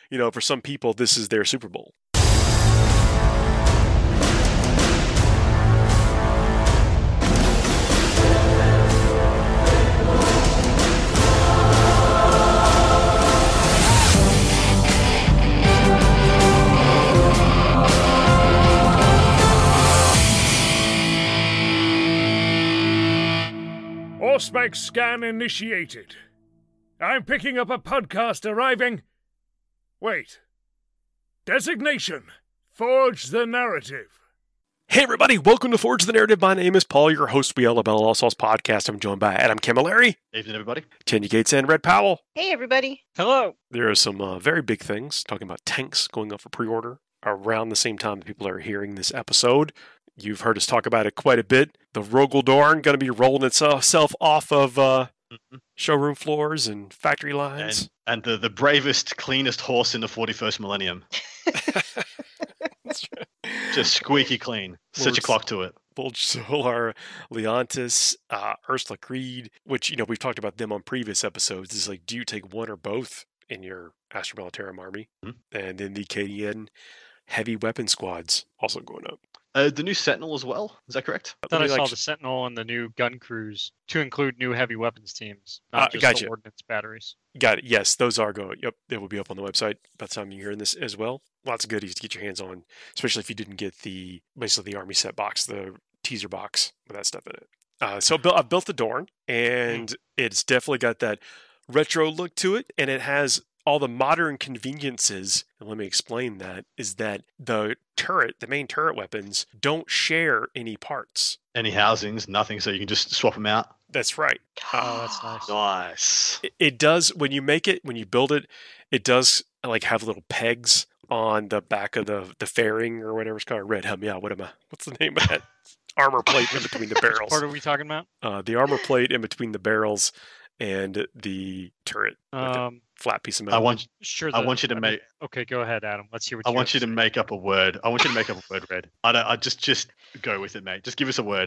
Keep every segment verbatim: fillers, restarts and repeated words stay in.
you know, for some people, this is their Super Bowl. Auspex scan initiated. I'm picking up a podcast arriving. Wait. Designation. Forge the narrative. Hey everybody, welcome to Forge the Narrative. My name is Paul, your host. We all about All Sauce Podcast. I'm joined by Adam Camilleri. Evening, everybody. Tanya Gates and Red Powell. Hey everybody. Hello. There are some uh, very big things talking about tanks going up for pre-order around the same time that people are hearing this episode. You've heard us talk about it quite a bit. The Rogel Dorn going to be rolling itself off of uh, mm-hmm. showroom floors and factory lines. And, and the, the bravest, cleanest horse in the forty-first millennium. That's right. Just squeaky clean. Such a clock to it. Bulge Solar, Leontis, uh, Ursula Creed, which, you know, we've talked about them on previous episodes. Is like, do you take one or both in your Astra Militarum army? Mm-hmm. And then the K D N heavy weapon squads also going up. Uh, the new Sentinel as well, is that correct? I thought I like, saw the Sentinel and the new gun crews to include new heavy weapons teams, not uh, just gotcha. the ordnance batteries. Got it. Yes, those are going. Yep, they will be up on the website by the time you're hearing this as well. Lots of goodies to get your hands on, especially if you didn't get the basically the army set box, the teaser box with that stuff in it. Uh, so I've built the Dorn, and mm. it's definitely got that retro look to it, and it has all the modern conveniences. And let me explain that, is that the turret, the main turret weapons, don't share any parts. Any housings, nothing, so you can just swap them out. That's right. Oh, that's nice. Nice. It, it does, when you make it, when you build it, it does like have little pegs on the back of the, the fairing or whatever it's called. Red, help me out. What am I? What's the name of that? Armor plate in between the barrels. What part are we talking about? Uh, the armor plate in between the barrels and the turret. Um, flat piece of metal. I want, sure. The, I want you to I make. mean, okay, go ahead, Adam. Let's hear what I you want you to to make up a word. I want you to make up a word, Red. I don't. I just, just go with it, mate. Just give us a word.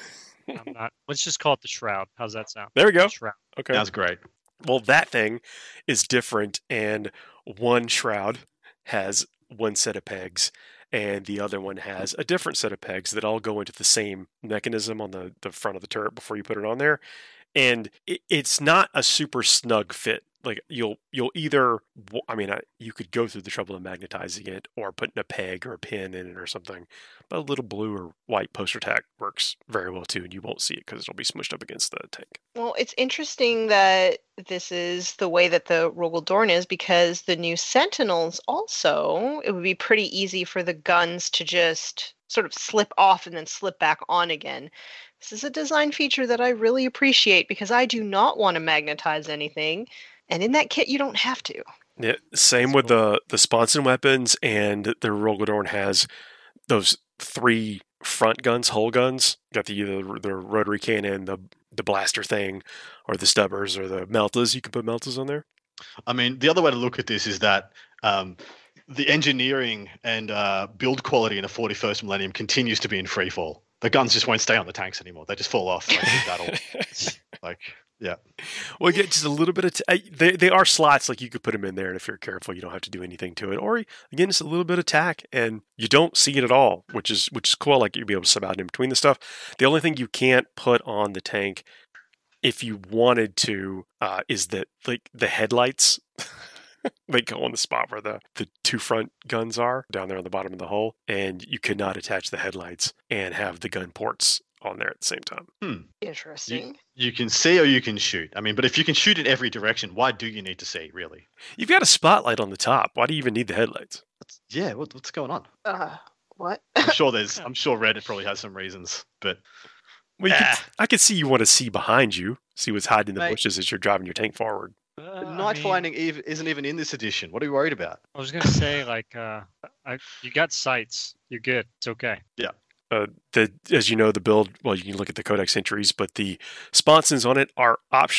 I'm not. Let's just call it the Shroud. How's that sound? There we go. The Shroud. Okay, that's great. Well, that thing is different, and one shroud has one set of pegs, and the other one has a different set of pegs that all go into the same mechanism on the, the front of the turret before you put it on there. And it, it's not a super snug fit. Like you'll you'll either, I mean, I, you could go through the trouble of magnetizing it or putting a peg or a pin in it or something. But a little blue or white poster tack works very well too, and you won't see it because it'll be smushed up against the tank. Well, it's interesting that this is the way that the Rogel Dorn is, because the new Sentinels also, it would be pretty easy for the guns to just sort of slip off and then slip back on again. This is a design feature that I really appreciate because I do not want to magnetize anything. And in that kit, you don't have to. Yeah, same That's with cool. the, the Sponson weapons, and the Rogel Dorn has those three front guns, hull guns. Got the the, the rotary cannon, the the blaster thing, or the stubbers, or the meltas. You can put meltas on there. I mean, the other way to look at this is that um, the engineering and uh, build quality in the forty-first millennium continues to be in free fall. The guns just won't stay on the tanks anymore. They just fall off like battle. Like, yeah. Well, you get just a little bit of t- they they are slots, like you could put them in there, and if you're careful, you don't have to do anything to it. Or again, just a little bit of tack, and you don't see it at all, which is which is cool. Like you'd be able to sub out in between the stuff. The only thing you can't put on the tank, if you wanted to, uh, is that like the headlights. They go on the spot where the, the two front guns are, down there on the bottom of the hull, and you could not attach the headlights and have the gun ports on there at the same time. Hmm. Interesting. You, you can see or you can shoot. I mean, but if you can shoot in every direction, why do you need to see, really? You've got a spotlight on the top. Why do you even need the headlights? What's, yeah, what, what's going on? Uh, what? I'm sure there's. I'm sure Reddit probably has some reasons, but Well, you Ah. could, I could see you want to see behind you, see what's hiding in the Mate. bushes as you're driving your tank forward. Uh, night I mean, finding ev- isn't even in this edition. What are you worried about? I was gonna say, like, uh, I, you got sights. You're good. It's okay. Uh, the as you know, the build. Well, you can look at the codex entries, but the sponsons on it are optional.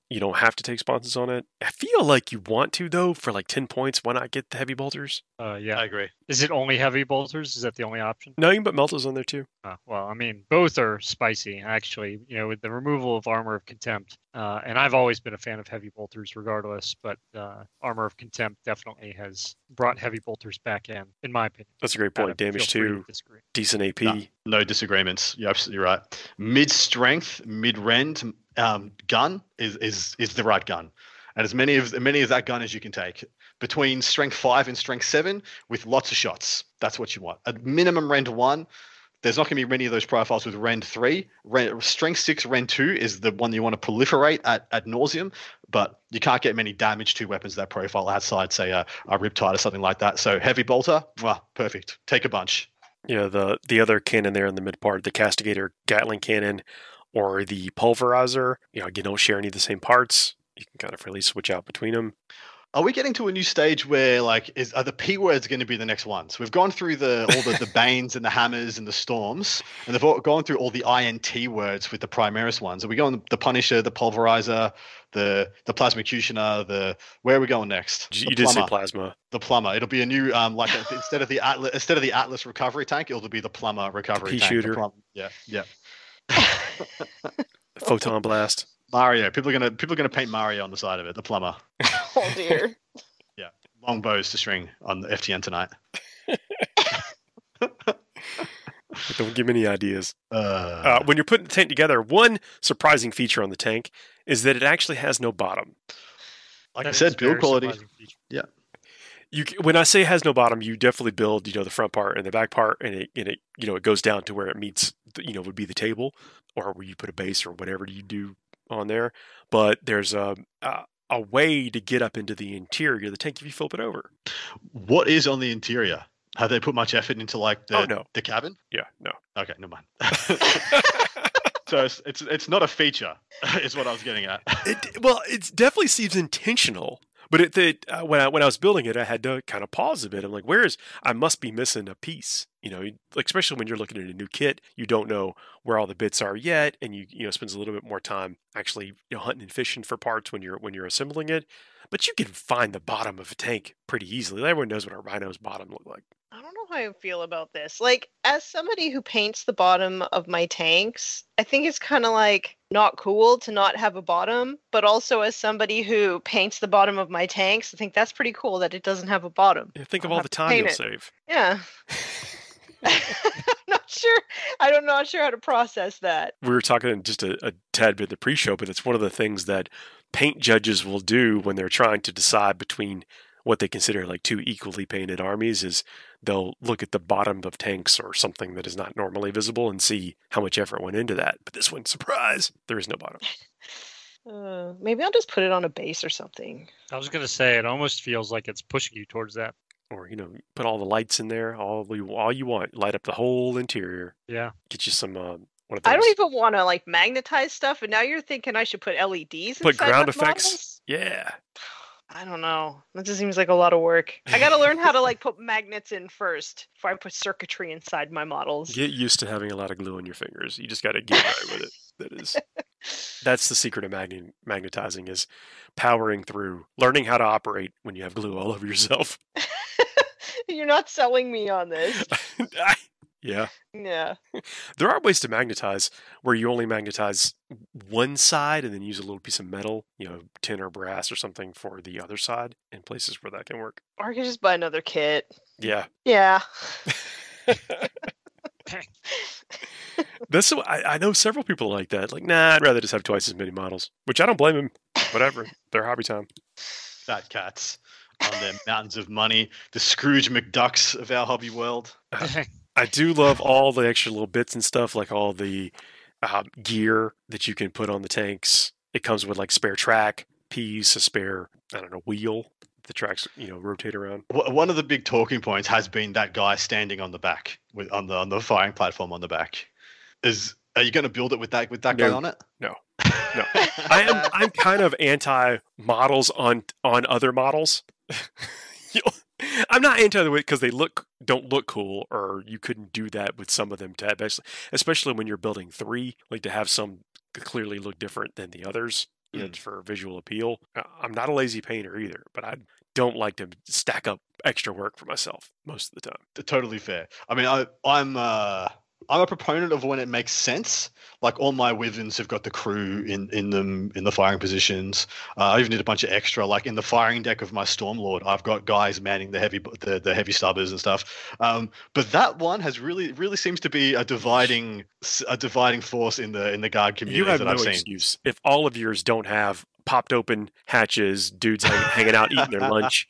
You don't have to take sponsons on it. I feel like you want to, though, for like ten points. Why not get the heavy bolters? Uh, yeah. I agree. Is it only heavy bolters? Is that the only option? No, you can put meltas on there too. Uh, well, I mean, both are spicy, actually. You know, with the removal of Armor of Contempt, uh, and I've always been a fan of heavy bolters, regardless. But uh, Armor of Contempt definitely has brought heavy bolters back in, in my opinion. That's a great point. Adam, Damage feel free to two, disagree. decent A P. No, no disagreements. You're absolutely right. Mid strength, mid rend um, gun is is is the right gun, and as many of as many of that gun as you can take. Between strength five and strength seven, with lots of shots. That's what you want. At minimum rend one. There's not going to be many of those profiles with rend three. Rend, strength six, rend two is the one you want to proliferate at, at nauseum, but you can't get many damage to weapons that profile outside, say, a, a Riptide or something like that. So heavy bolter, well, perfect. Take a bunch. Yeah, the the other cannon there in the mid part, the Castigator Gatling cannon or the Pulverizer, you know, again, don't share any of the same parts. You can kind of freely switch out between them. Are we getting to a new stage where, like, is are the P words going to be the next ones? We've gone through the all the, the Banes and the Hammers and the Storms, and they've all gone through all the I N T words with the Primaris ones. Are we going the Punisher, the Pulverizer, the the Plasmacutioner, the where are we going next? You The did say Plumber. plasma. The Plumber. It'll be a new um like a, instead of the Atlas instead of the Atlas recovery tank, it'll be the Plumber recovery Pea tank. The shooter. Plum- yeah, yeah. Photon blast. Mario. People are gonna people are gonna paint Mario on the side of it. The Plumber. Oh dear. Long bows to string on the F T N tonight. Don't give me any ideas. Uh, Uh, when you're putting the tank together, one surprising feature on the tank is that it actually has no bottom. like That I is said, build very quality. surprising feature. You c- when I say it has no bottom, you definitely build, you know, the front part and the back part, and it, and it, you know, it goes down to where it meets, the, you know, would be the table, or where you put a base or whatever you do on there. But there's a a, a way to get up into the interior of the tank if you flip it over. What is on the interior? Have they put much effort into like the Oh, no. the cabin? Yeah, no. Okay, never mind. So it's, it's it's not a feature, is what I was getting at. It, well, it definitely seems intentional. But it, the, uh, when I when I was building it, I had to kind of pause a bit. I'm like, "Where is? I must be missing a piece." You know, like especially when you're looking at a new kit, you don't know where all the bits are yet, and you you know spends a little bit more time actually you know hunting and fishing for parts when you're when you're assembling it. But you can find the bottom of a tank pretty easily. Everyone knows what a rhino's bottom look like. I don't know how I feel about this. Like, as somebody who paints the bottom of my tanks, I think it's kind of like not cool to not have a bottom. But also, as somebody who paints the bottom of my tanks, I think that's pretty cool that it doesn't have a bottom. Yeah, think of I'll all have the to time paint you'll it. save. Yeah. I'm not sure. I'm not sure how to process that. We were talking just a, a tad bit in the pre-show, but it's one of the things that paint judges will do when they're trying to decide between what they consider like two equally painted armies is they'll look at the bottom of tanks or something that is not normally visible and see how much effort went into that. But this one, surprise, there is no bottom. Uh, maybe I'll just put it on a base or something. I was gonna say it almost feels like it's pushing you towards that. Or, you know, put all the lights in there, all you, all you want. Light up the whole interior. Yeah. Get you some, uh, what are those? I don't even want to like magnetize stuff, and now you're thinking I should put L E Ds Put inside ground my effects. models? Yeah. I don't know. That just seems like a lot of work. I got to learn how to like put magnets in first before I put circuitry inside my models. Get used to having a lot of glue on your fingers. You just got to get right with it. That is, that's the secret of magn- magnetizing is powering through, learning how to operate when you have glue all over yourself. You're not selling me on this. Yeah. Yeah. There are ways to magnetize where you only magnetize one side and then use a little piece of metal, you know, tin or brass or something for the other side in places where that can work. Or I could just buy another kit. Yeah. Yeah. That's so, I, I know several people like that. Like, nah, I'd rather just have twice as many models, which I don't blame them. Whatever. Their hobby time. Fat cats on their mountains of money. The Scrooge McDucks of our hobby world. I do love all the extra little bits and stuff, like all the uh, gear that you can put on the tanks. It comes with like spare track piece, a spare, I don't know, wheel. The tracks, you know, rotate around. W- One of the big talking points has been that guy standing on the back with on the on the firing platform on the back. Is are you going to build it with that with that guy No. on it? No. No. I am I'm kind of anti models on on other models. You know, I'm not anti the way because they look don't look cool, or you couldn't do that with some of them. To especially when you're building three, like to have some clearly look different than the others. you know, Mm. for visual appeal. Uh, I'm not a lazy painter either, but I don't like to stack up extra work for myself most of the time. T- Totally fair. I mean, I, I'm uh, I'm a proponent of when it makes sense. Like all my Wyverns have got the crew in in them in the firing positions. Uh, I even did a bunch of extra. Like in the firing deck of my Stormlord, I've got guys manning the heavy the, the heavy stubbers and stuff. Um, but that one has really really seems to be a dividing s- a dividing force in the in the guard community You have that no I've seen. excuse if all of yours don't have popped open hatches, dudes hang, hanging out eating their lunch,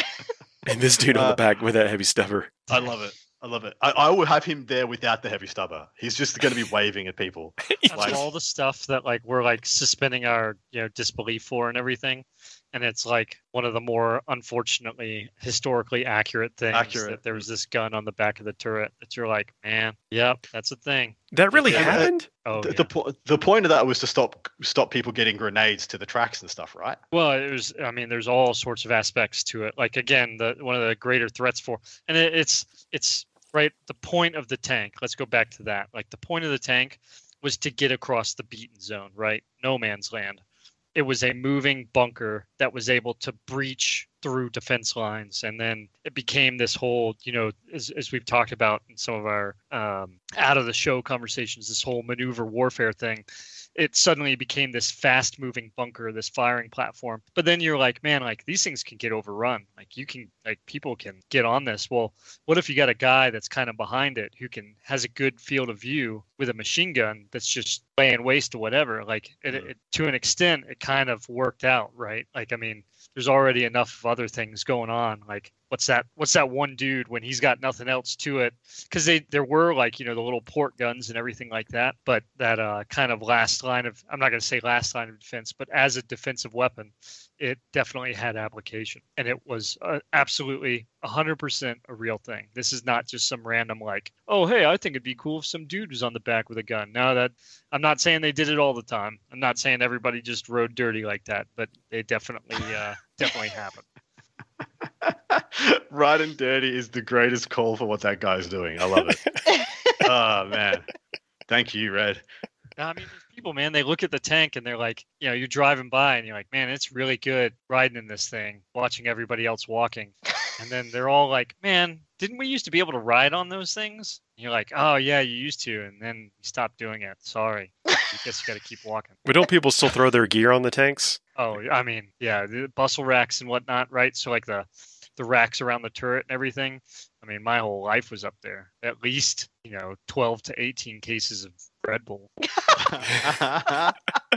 and this dude on Uh, the back with that heavy stubber. I love it. I love it. I, I would have him there without the heavy stubber. He's just going to be waving at people. That's Like- all the stuff that like we're like suspending our you know disbelief for and everything, and it's like one of the more unfortunately historically accurate things Accurate. that there was this gun on the back of the turret that you're like, man, yep, that's a thing. That really Yeah, uh, happened? Oh the, yeah. the, po- the point of that was to stop stop people getting grenades to the tracks and stuff, right? Well, it was. I mean, there's all sorts of aspects to it. Like again, the one of the greater threats for, and it, it's it's right. The point of the tank. Let's go back to that. Like the point of the tank was to get across the beaten zone, right? No man's land. It was a moving bunker that was able to breach through defense lines, and then it became this whole, you know, as, as we've talked about in some of our um, out of the show conversations, this whole maneuver warfare thing. It suddenly became this fast moving bunker, this firing platform. But then you're like, man, like these things can get overrun. Like you can, like people can get on this. Well, what if you got a guy that's kind of behind it who can has a good field of view with a machine gun that's just laying waste to whatever? Like it, it, to an extent, it kind of worked out, right? Like, I mean, there's already enough of other things going on. Like what's that what's that one dude when he's got nothing else to it? Because they there were like, you know, the little port guns and everything like that, but that uh kind of last line of, I'm not going to say last line of defense, but as a defensive weapon, it definitely had application, and it was uh, absolutely one hundred percent a real thing. This is not just some random like, oh hey, I think it'd be cool if some dude was on the back with a gun. Now that I'm not saying they did it all the time, I'm not saying everybody just rode dirty like that, but they definitely uh definitely happened. Right and dirty is the greatest call for what that guy's doing. I love it. Oh man, thank you, Red. No, I mean, there's people, man, they look at the tank and they're like, you know, you're driving by and you're like, man, it's really good riding in this thing, watching everybody else walking. And then they're all like, man, didn't we used to be able to ride on those things? And you're like, oh, yeah, you used to. And then you stopped doing it. Sorry. I guess you got to keep walking. But don't people still throw their gear on the tanks? Oh, I mean, yeah, the bustle racks and whatnot, right? So, like the the racks around the turret and everything. I mean, my whole life was up there. At least, you know, twelve to eighteen cases of Red Bull. I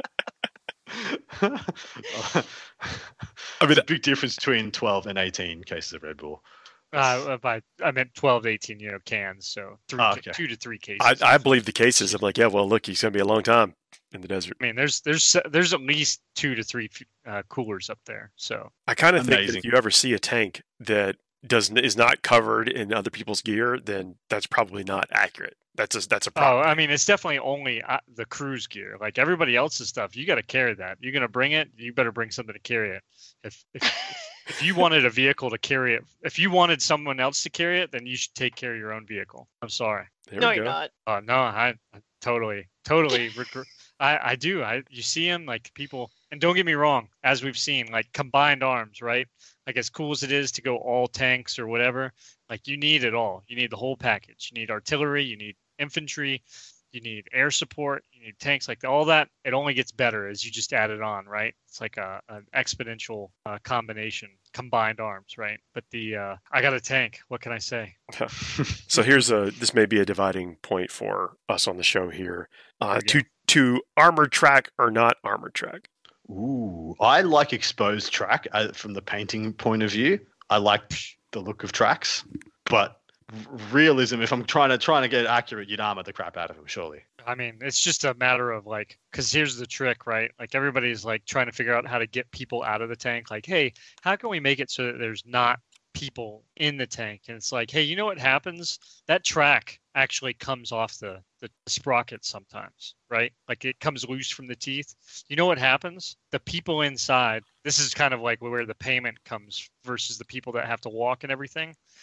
I mean, a big difference between twelve and eighteen cases of Red Bull. Uh, by I meant twelve to eighteen, you know, cans. So three, Oh, okay. two to three cases. I, I believe the cases. I'm like, yeah, well, look, he's going to be a long time in the desert. I mean, there's there's there's at least two to three uh, coolers up there. So I kind of think that Amazing. if you ever see a tank that doesn't is not covered in other people's gear, then that's probably not accurate. That's a, that's a oh, problem. I mean, it's definitely only uh, the cruise gear. Like everybody else's stuff, you got to carry that. You're gonna bring it. You better bring something to carry it. If if if you wanted a vehicle to carry it, if you wanted someone else to carry it, then you should take care of your own vehicle. I'm sorry. There no, we you're go. not. Oh no, I, I totally, totally. Regr- I I do. I you see them like people, and don't get me wrong. As we've seen, like combined arms, right? Like as cool as it is to go all tanks or whatever, like you need it all. You need the whole package. You need artillery. You need infantry. You need air support. You need tanks. Like all that. It only gets better as you just add it on, right? It's like a an exponential uh, combination, combined arms, right? But the uh, I got a tank. What can I say? So here's a this may be a dividing point for us on the show here. Uh, There we to to armored track or not armored track. Ooh, I like exposed track uh, from the painting point of view. I like the look of tracks, but r- realism. If I'm trying to trying to get accurate, you'd armor the crap out of them, surely. I mean, it's just a matter of like, because here's the trick, right? Like everybody's like trying to figure out how to get people out of the tank. Like, hey, how can we make it so that there's not people in the tank? And it's like, hey, you know what happens? That track actually comes off the, the sprocket sometimes, right? Like it comes loose from the teeth. You know what happens? The people inside, this is kind of like where the payment comes versus the people that have to walk and everything.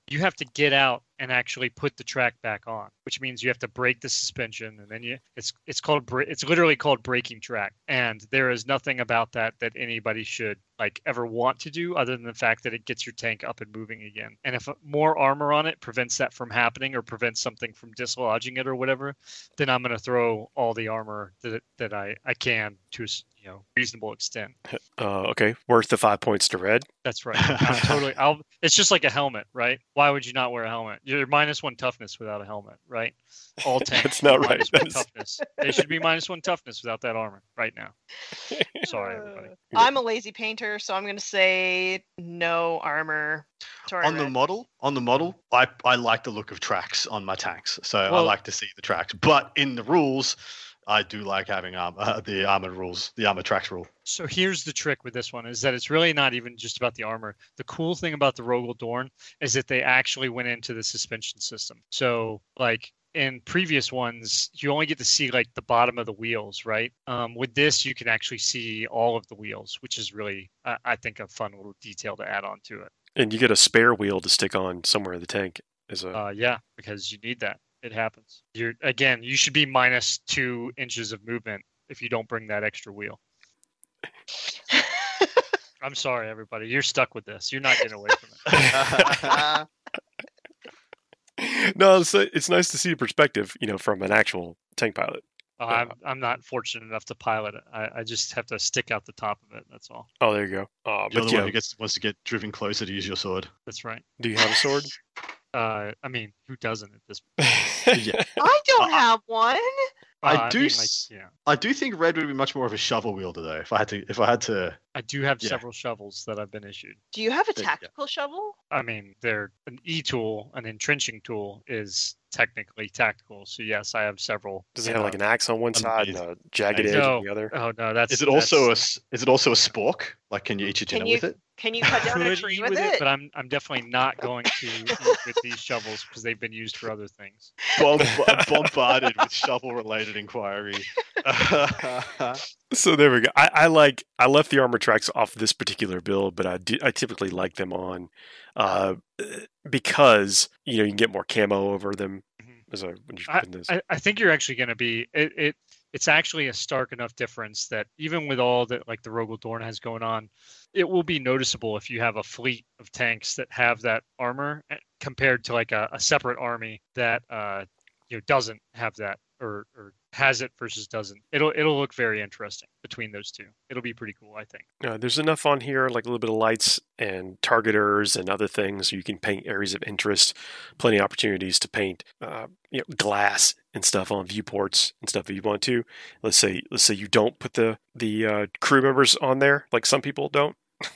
you have to get out and actually put the track back on, which means you have to break the suspension, and then you it's it's called it's literally called breaking track, and there is nothing about that that anybody should like ever want to do other than the fact that it gets your tank up and moving again. And if more armor on it prevents that from happening or prevents something from dislodging it or whatever, then I'm going to throw all the armor that that I I can to a you know reasonable extent. Uh, okay, worth the five points to red. That's right. I'm totally. I'll. It's just like a helmet, right? Why would you not wear a helmet? You're minus one toughness without a helmet, right? All tanks. That's not are right. minus one That's- toughness. They should be minus one toughness without that armor right now. Sorry, everybody. I'm a lazy painter, so I'm going to say no armor. Sorry, On the Red. model, on the model, I, I like the look of tracks on my tanks, so I Well- like to see the tracks. But in the rules, I do like having um, uh, the armored rules, the armored tracks rule. So here's the trick with this one is that it's really not even just about the armor. The cool thing about the Rogel Dorn is that they actually went into the suspension system. So like in previous ones, you only get to see like the bottom of the wheels, right? Um, with this, you can actually see all of the wheels, which is really, I, I think, a fun little detail to add on to it. And you get a spare wheel to stick on somewhere in the tank. As a Uh, yeah, because you need that. It happens. You're again, you should be minus two inches of movement if you don't bring that extra wheel. I'm sorry, everybody. You're stuck with this. You're not getting away from it. no, it's, it's nice to see a perspective, you know, from an actual tank pilot. Uh, I'm I'm not fortunate enough to pilot it. I, I just have to stick out the top of it. That's all. Oh, there you go. Uh, You're but the yeah, one who gets wants to get driven closer to use your sword. That's right. do you have a sword? Uh, I mean, who doesn't at this? Yeah. I don't Uh, have one. I Uh, do mean, s- like, yeah. I do think red would be much more of a shovel wielder though. If I had to, if I had to, I do have Yeah. several shovels that I've been issued. Do you have a Yeah. tactical shovel? I mean, they're an e-tool, an entrenching tool is technically tactical. So yes, I have several. Does it have like an axe on one side and a jagged edge No. on the other? Oh no, that's. is it also a, that's- s- is it also a spork? Like, can you eat your Can dinner you- with it? Can you cut down a could tree eat with, with it? but I'm I'm definitely not going to eat with these shovels because they've been used for other things. Bomb- bombarded with shovel-related inquiry. So there we go. I, I like I left the armor tracks off this particular build, but I do, I typically like them on uh, because you know you can get more camo over them. Mhm. As a, when you I, put this. I, I think you're actually going to be it, it. It's actually a stark enough difference that even with all that like the Rogel Dorn has going on, it will be noticeable if you have a fleet of tanks that have that armor eh, compared to like a, a separate army that uh, you know doesn't have that or, or has it versus doesn't. It'll it'll look very interesting between those two. It'll be pretty cool, I think. Uh, there's enough on here, like a little bit of lights and targeters and other things, so you can paint areas of interest. Plenty of opportunities to paint, uh, you know, glass and stuff on viewports and stuff if you want to. Let's say, let's say you don't put the the uh, crew members on there, like some people don't.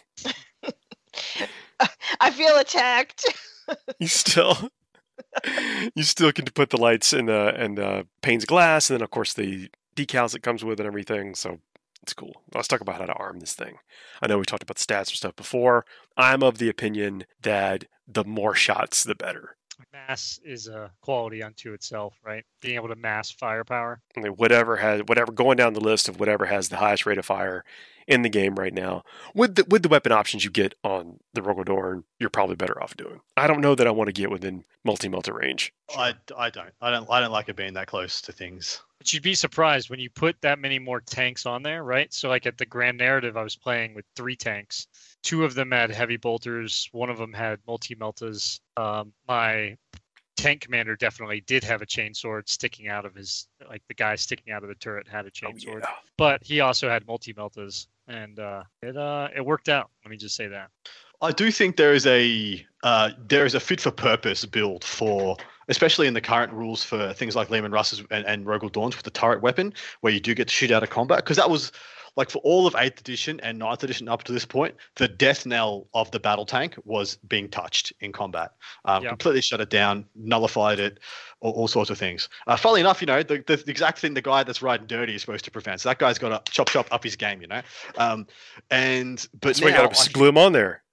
I feel attacked. You still, you still can put the lights and uh, and uh, panes of glass, and then of course the decals it comes with and everything. So it's cool. Let's talk about how to arm this thing. I know we talked about the stats and stuff before. I'm of the opinion that the more shots, the better. Mass is a quality unto itself, right? Being able to mass firepower. I mean, whatever has whatever going down the list of whatever has the highest rate of fire in the game right now, with the with the weapon options you get on the Rogel Dorn, you're probably better off doing. I don't know that I want to get within multi-melter range. I, I don't. I don't. I don't like it being that close to things. But you'd be surprised when you put that many more tanks on there, right? So like at the Grand Narrative, I was playing with three tanks. Two of them had heavy bolters. One of them had multi-meltas. Um, my tank commander definitely did have a chainsword sticking out of his, like the guy sticking out of the turret had a chainsword. yeah. But he also had multi-meltas, and uh, it uh, it worked out. Let me just say that. I do think there is a uh, there is a fit for purpose build for, especially in the current rules for things like Lehman Russes and, and Rogel Dorns with the turret weapon, where you do get to shoot out of combat, because that was like for all of eighth edition and ninth edition up to this point, the death knell of the battle tank was being touched in combat. Um, Yep. Completely shut it down, nullified it, all, all sorts of things. Uh, funnily enough, you know, the, the, the exact thing the guy that's riding dirty is supposed to prevent. So that guy's got to chop chop up his game, you know. Um, and but That's why you now, got to glue them on there.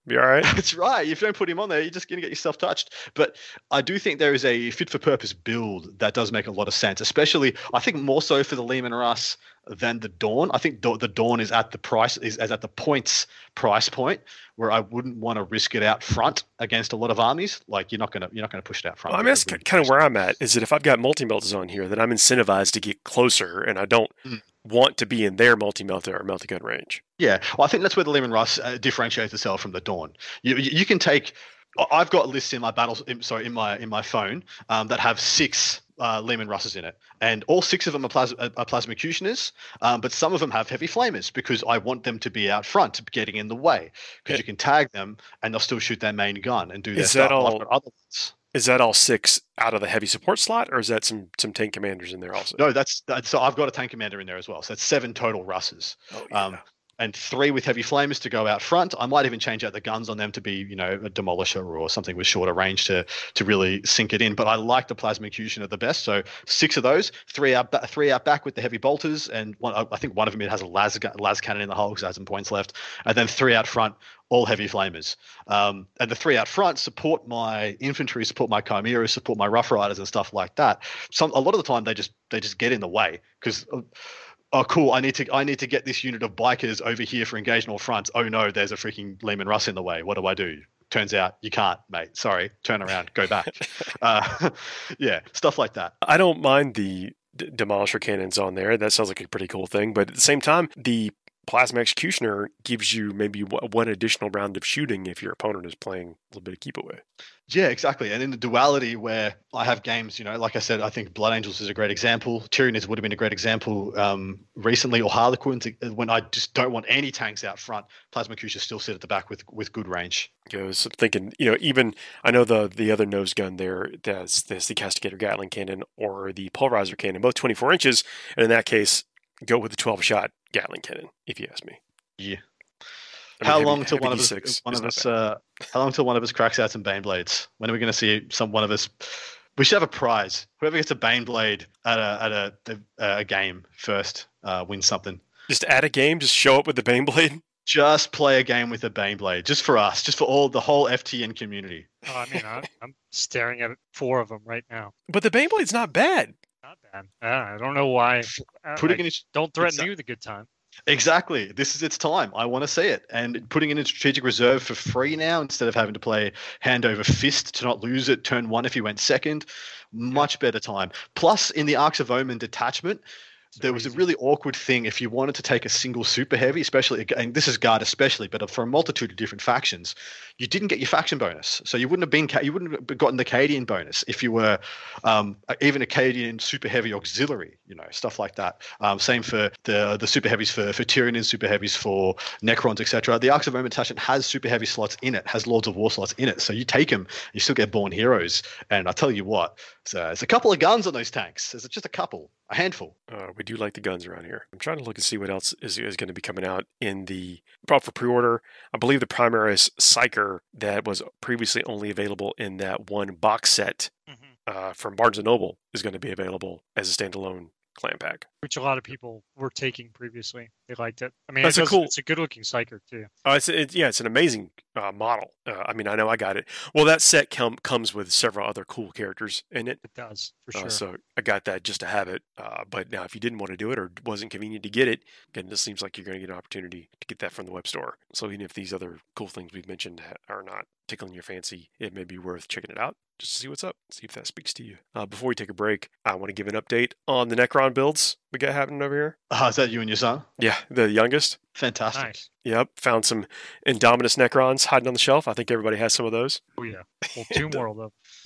Be all right. That's right. If you don't put him on there, you're just going to get yourself touched. But I do think there is a fit for purpose build that does make a lot of sense, especially I think more so for the Leman Russ than the Dawn. I think the Dawn is at the price is, is at the points price point where I wouldn't want to risk it out front against a lot of armies. Like you're not gonna you're not gonna push it out front. Well, I mean, that's kind of where I'm at. Is that if I've got multi-meltas on here, then I'm incentivized to get closer, and I don't mm. want to be in their multi-melta or multi-gun range. Yeah, well, I think that's where the Leman Russ uh, differentiates itself from the Dawn. You you can take. I've got lists in my battles. In, sorry, in my in my phone um, that have six uh, Leman Russes in it, and all six of them are, plas- are Plasmacutioners, um, but some of them have heavy flamers because I want them to be out front, getting in the way, because you can tag them and they'll still shoot their main gun and do their is stuff. That all, other ones. Is that all six out of the heavy support slot, or is that some some tank commanders in there also? No, that's, that's so I've got a tank commander in there as well. So that's seven total Russes. Oh, yeah. Um, and three with heavy flamers to go out front. I might even change out the guns on them to be, you know, a demolisher or something with shorter range to to really sink it in. But I like the Plasmacutioner the best. So six of those, three out ba- three out back with the heavy bolters, and one, I think one of them it has a las las cannon in the hull because it has some points left, and then three out front, all heavy flamers. Um, and the three out front support my infantry, support my chimeras, support my rough riders and stuff like that. Some a lot of the time they just they just get in the way because. Uh, Oh, cool! I need to I need to get this unit of bikers over here for engagement fronts. Oh no, there's a freaking Leman Russ in the way. What do I do? Turns out you can't, mate. Sorry, turn around, go back. uh, yeah, stuff like that. I don't mind the d- demolisher cannons on there. That sounds like a pretty cool thing. But at the same time, the Plasma Executioner gives you maybe one additional round of shooting if your opponent is playing a little bit of keep away. Yeah, exactly. And in the duality where I have games, you know, like I said, I think Blood Angels is a great example. Tyranids would have been a great example um, recently, or Harlequins, when I just don't want any tanks out front. Plasmacutioners still sit at the back with with good range. I was thinking, you know, even I know the the other nose gun there, that's, that's the Castigator Gatling cannon or the Pulverizer cannon, both twenty-four inches. And in that case, go with the twelve shot Gatling cannon, if you ask me. Yeah. I mean, how heavy, long till one of us, one of us, uh, how long till one of us cracks out some Baneblades? When are we going to see some one of us? We should have a prize. Whoever gets a Baneblade at a at a a, a game first uh, wins something. Just at a game, just show up with the Baneblade. Just play a game with a Baneblade, just for us, just for all the whole F T N community. Oh, I mean, I, I'm staring at four of them right now. But the Baneblade's not bad. Not bad. Uh, I don't know why. Putting I, in don't threaten exactly. you the good time. Exactly. This is its time. I want to see it. And putting it in strategic reserve for free now instead of having to play hand over fist to not lose it turn one if you went second, much better time. Plus, in the Arcs of Omen detachment, there was a really awkward thing if you wanted to take a single super heavy, especially, and this is Guard especially, but for a multitude of different factions, you didn't get your faction bonus. So you wouldn't have been, you wouldn't have gotten the Cadian bonus if you were um, even a Cadian super heavy auxiliary, you know, stuff like that. Um, same for the the super heavies for, for Tyranids, super heavies for Necrons, et cetera. The Arcs of Omen detachment has super heavy slots in it, has Lords of War slots in it. So you take them, you still get Born Heroes. And I tell you what, so it's a couple of guns on those tanks. It's just a couple. A handful. Uh, we do like the guns around here. I'm trying to look and see what else is, is going to be coming out in the probably for pre-order. I believe the Primaris Psyker that was previously only available in that one box set mm-hmm. uh, from Barnes and Noble is going to be available as a standalone clan pack, which a lot of people were taking previously. They liked it. I mean, That's it a does, cool. It's a good-looking Psyker too. Uh, it's it, yeah, it's an amazing uh, model. Uh, I mean, I know I got it. Well, that set com- comes with several other cool characters in it. It does for sure. Uh, so I got that just to have it. Uh, but now, if you didn't want to do it or wasn't convenient to get it, again, this seems like you're going to get an opportunity to get that from the web store. So even if these other cool things we've mentioned are not tickling your fancy, it may be worth checking it out just to see what's up, see if that speaks to you. Uh, before we take a break, I want to give an update on the Necron builds we got happening over here. Uh, is that you and your son? Yeah, the youngest. Fantastic. Nice. Yep, found some Indominus Necrons hiding on the shelf. I think everybody has some of those. Oh yeah, well, two more of them.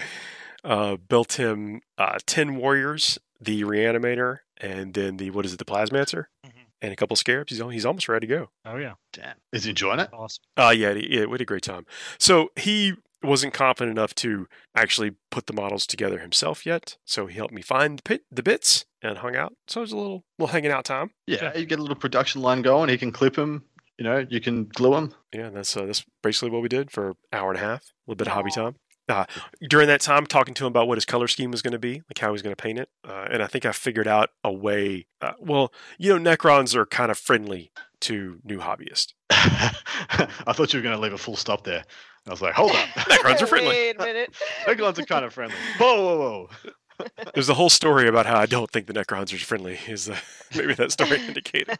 Uh, built him uh, ten warriors, the Reanimator, and then the, what is it, the Plasmancer, mm-hmm. and a couple Scarabs. He's, he's almost ready to go. Oh yeah. Damn. Is he enjoying it? Awesome. Uh, yeah, yeah, we had a great time. So he wasn't confident enough to actually put the models together himself yet, so he helped me find the, pit, the bits and hung out. So it was a little little hanging out time. Yeah, you get a little production line going. He can clip them. You know, you can glue them. Yeah, that's uh, that's basically what we did for an hour and a half. A little bit of hobby time. Uh, during that time, talking to him about what his color scheme was going to be, like how he was going to paint it, uh, and I think I figured out a way. Uh, well, you know, Necrons are kind of friendly to new hobbyists. I thought you were going to leave a full stop there. I was like, hold up. Necrons are friendly. Wait a minute. Necrons are kind of friendly. Whoa, whoa, whoa. There's a whole story about how I don't think the Necrons are friendly. Is uh, maybe that story indicated?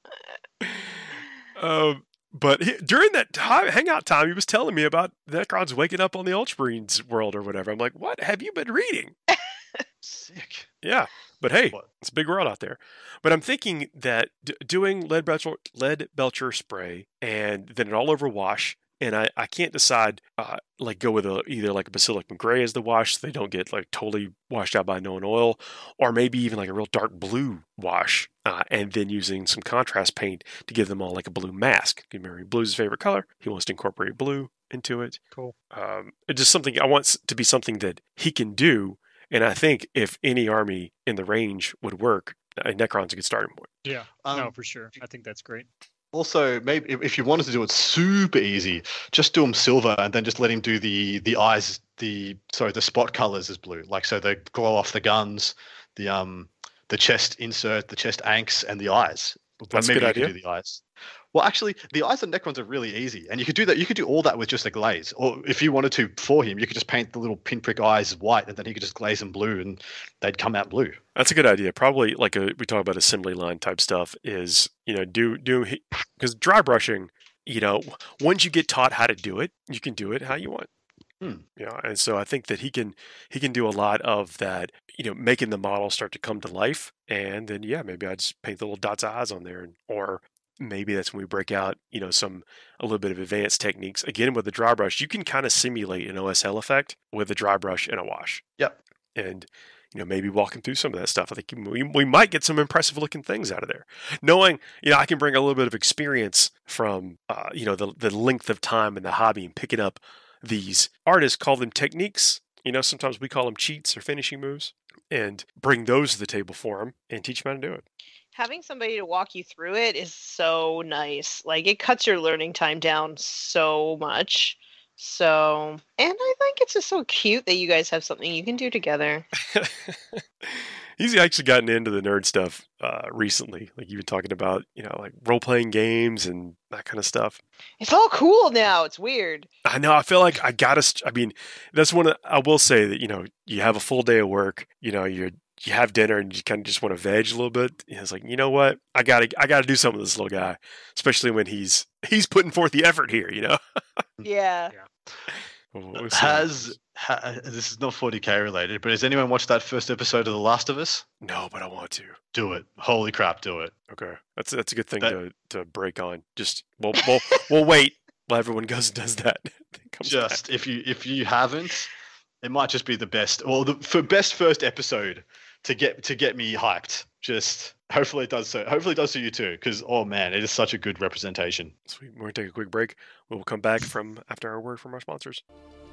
Um, but he, during that time, hangout time, he was telling me about Necrons waking up on the Ultramarines world or whatever. I'm like, what have you been reading? Sick. Yeah, but hey, What? it's a big world out there. But I'm thinking that d- doing lead belcher, lead belcher spray and then an all over wash, and I, I can't decide uh, like go with a, either like a Basilic McGray as the wash so they don't get like totally washed out by known oil, or maybe even like a real dark blue wash, uh, and then using some contrast paint to give them all like a blue mask. Remember, blue's his favorite color. He wants to incorporate blue into it. Cool. Um, it's just something I want to be something that he can do. And I think if any army in the range would work, uh, Necrons could start him with. Yeah. Um, no, for sure. I think that's great. Also, maybe if, if you wanted to do it super easy, just do him silver and then just let him do the the eyes, the sorry, the spot colors as blue. Like so they glow off the guns, the um the chest insert, the chest anks, and the eyes. That's a maybe good you could idea. do the eyes. Well, actually, the eyes on Necrons are really easy, and you could do that. You could do all that with just a glaze, or if you wanted to for him, you could just paint the little pinprick eyes white, and then he could just glaze them blue, and they'd come out blue. That's a good idea. Probably like a, we talk about assembly line type stuff is, you know, do, do, because dry brushing, you know, once you get taught how to do it, you can do it how you want. Hmm. Yeah, and so I think that he can he can do a lot of that, you know, making the model start to come to life, and then yeah, maybe I just paint the little dots of eyes on there, and, or maybe that's when we break out, you know, some a little bit of advanced techniques. Again, with the dry brush, you can kind of simulate an O S L effect with a dry brush and a wash. Yep. And you know, maybe walking through some of that stuff, I think we, we might get some impressive looking things out of there. Knowing, you know, I can bring a little bit of experience from, uh, you know, the the length of time in the hobby and picking up these artists, call them techniques. You know, sometimes we call them cheats or finishing moves, and bring those to the table for them and teach them how to do it. Having somebody to walk you through it is so nice. Like, it cuts your learning time down so much. So, and I think it's just so cute that you guys have something you can do together. He's actually gotten into the nerd stuff uh, recently. Like you've been talking about, you know, like role playing games and that kind of stuff. It's all cool now. It's weird. I know. I feel like I gotta. st- I mean, that's one. Of, I will say that, you know, you have a full day of work. You know, you you have dinner and you kind of just want to veg a little bit. And it's like, you know what? I gotta I gotta do something with this little guy, especially when he's he's putting forth the effort here. You know. Yeah. We'll- we'll see. Has ha, this is not forty K related, but has anyone watched that first episode of The Last of Us? No, but I want to. Do it. Holy crap, do it. Okay, that's that's a good thing That- to to break on. Just we'll we'll, we'll wait while everyone goes and does that. It comes back. Just if you if you haven't, it might just be the best. Well, the for best first episode to get to get me hyped. Just hopefully it does so. Hopefully it does to you too, because oh man, it is such a good representation. Sweet. We're going to take a quick break. We'll come back from after our word from our sponsors.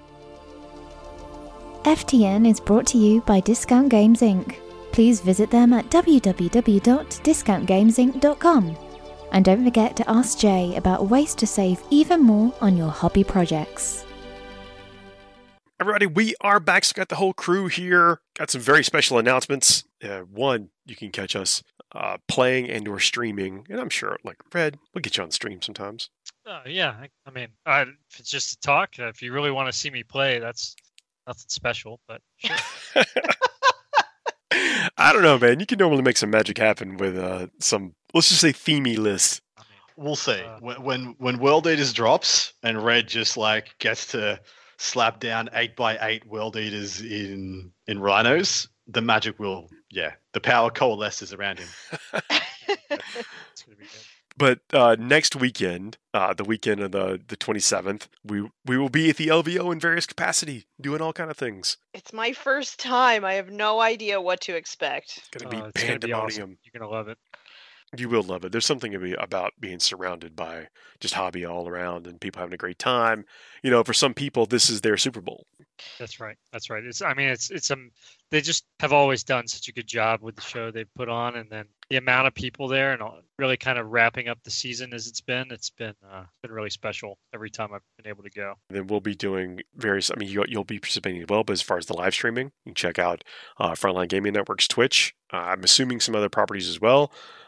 F T N is brought to you by Discount Games Incorporated. Please visit them at w w w dot discount games inc dot com. And don't forget to ask Jay about ways to save even more on your hobby projects. Everybody, we are back. So got the whole crew here. Got some very special announcements. Uh, one, you can catch us uh, playing and or streaming. And I'm sure, like, Red, we'll get you on stream sometimes. Uh, yeah, I, I mean, uh, if it's just to talk, uh, if you really want to see me play, that's nothing special, but sure. I don't know, man. You can normally make some magic happen with uh, some, let's just say, themey list. I mean, We'll see. Uh, when, when when World Eaters drops and Red just like gets to slap down eight by eight World Eaters in in rhinos, the magic will, yeah, the power coalesces around him. it's gonna be good. But uh, next weekend, uh, the weekend of the, the twenty-seventh, we we will be at the L V O in various capacity, doing all kind of things. It's my first time. I have no idea what to expect. It's going to be Uh, it's gonna be pandemonium. awesome. You're gonna love it. You will love it. There's something to be about being surrounded by just hobby all around and people having a great time. You know, for some people, this is their Super Bowl. That's right. That's right. It's. I mean, it's. It's um. They just have always done such a good job with the show they've put on, and then the amount of people there, and all, really kind of wrapping up the season as it's been. It's been. Uh, been really special every time I've been able to go. And then we'll be doing various. I mean, you, you'll be participating as well. But as far as the live streaming, you can check out uh, Frontline Gaming Network's Twitch. Uh, I'm assuming some other properties as well.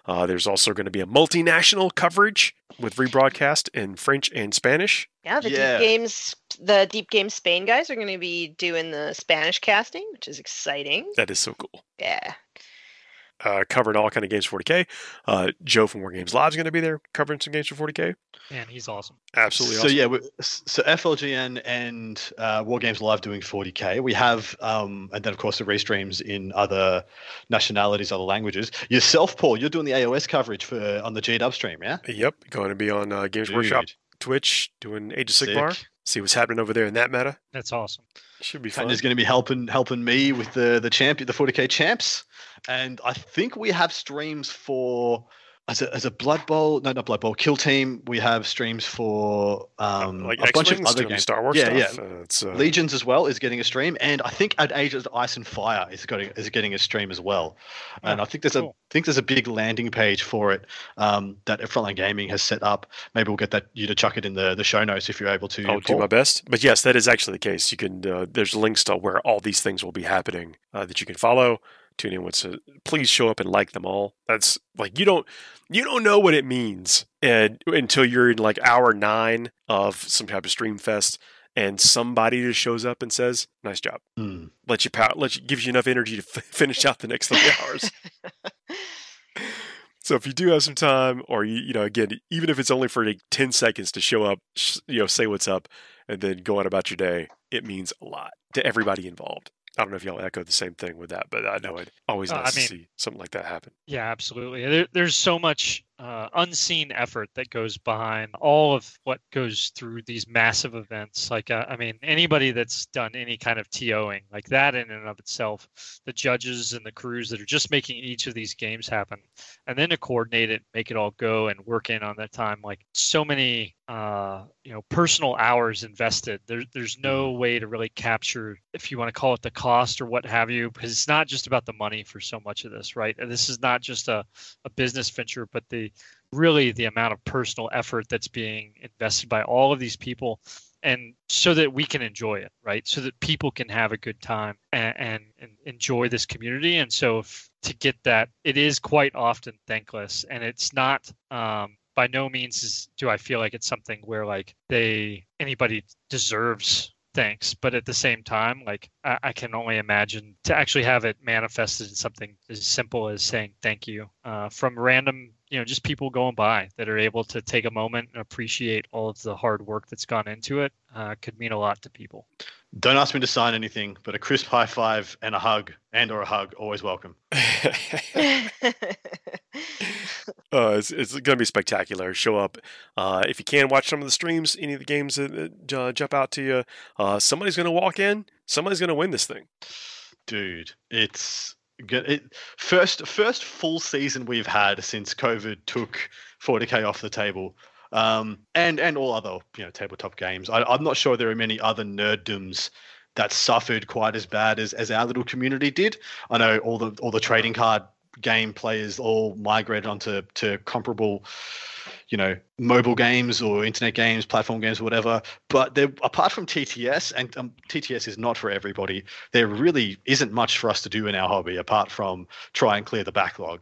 Uh, there's also going to be a multinational coverage with rebroadcast in French and Spanish. Yeah, the Yeah. Deep Games, the Deep Games Spain guys are going to be doing the Spanish casting, which is exciting. That is so cool. Yeah. Uh, covering all kind of games for forty K. Uh, Joe from War Games Live is going to be there covering some games for forty K. Man, he's awesome. Absolutely So awesome. yeah, we- so F L G N and uh, War Games Live doing forty K. We have, um, and then of course the restreams in other nationalities, other languages. Yourself, Paul, you're doing the A O S coverage for on the G Dub stream, yeah? Yep, going to be on uh, Games Dude, Workshop Twitch doing Age of sick. Sigmar. See what's happening over there in that meta. That's awesome. Should be fun. And is going to be helping helping me with the the champion, the forty K champs, and I think we have streams for as a as a Blood Bowl, no, not Blood Bowl, Kill Team. We have streams for um, like a bunch of X-Wings, other doing games. Star Wars yeah, stuff. yeah. Uh, it's, uh, Legions as well is getting a stream, and I think at Age of Ice and Fire is getting is getting a stream as well. And Oh, I think there's cool. a think there's a big landing page for it um, that Frontline Gaming has set up. Maybe we'll get that you to chuck it in the, the show notes if you're able to. I'll do Paul. my best. But yes, that is actually the case. You can uh, there's links to where all these things will be happening uh, that you can follow. Tune in with. So please show up and like them all. That's like you don't you don't know what it means and, until you're in like hour nine of some type of stream fest and somebody just shows up and says, "Nice job." Hmm. Let you power. Let you gives you enough energy to f- finish out the next three hours. So if you do have some time, or you, you know, again, even if it's only for like ten seconds to show up, sh- you know, say what's up, and then go on about your day, it means a lot to everybody involved. I don't know if y'all echo the same thing with that, but I know it always Uh, nice I mean- to see something like that happen. Yeah, absolutely. There, there's so much uh, unseen effort that goes behind all of what goes through these massive events. Like, uh, I mean, anybody that's done any kind of TOing, like that in and of itself, the judges and the crews that are just making each of these games happen, and then to coordinate it, make it all go, and work in on that time. Like, so many, uh, you know, personal hours invested. There, there's no way to really capture, if you want to call it the cost or what have you, because it's not just about the money for so much of this, right? And this is not just a, a business venture, but the really the amount of personal effort that's being invested by all of these people, and so that we can enjoy it, right? So that people can have a good time and, and, and enjoy this community. And so if, to get that, it is quite often thankless, and it's not um, by no means is, do I feel like it's something where like they anybody deserves thanks, but at the same time, like I, I can only imagine to actually have it manifested in something as simple as saying thank you uh, from random, you know, just people going by that are able to take a moment and appreciate all of the hard work that's gone into it uh, could mean a lot to people. Don't ask me to sign anything, but a crisp high five and a hug, and or a hug, always welcome. Uh, it's it's going to be spectacular. Show up. Uh, if you can, watch some of the streams, any of the games that uh, jump out to you. Uh, somebody's going to walk in. Somebody's going to win this thing. Dude, it's good. It, first first full season we've had since COVID took forty K off the table, um, and and all other you know tabletop games. I, I'm not sure there are many other nerddoms that suffered quite as bad as, as our little community did. I know all the all the trading card game players all migrated onto to comparable, you know, mobile games or internet games, platform games, or whatever. But there, apart from T T S, and um, T T S is not for everybody, there really isn't much for us to do in our hobby apart from try and clear the backlog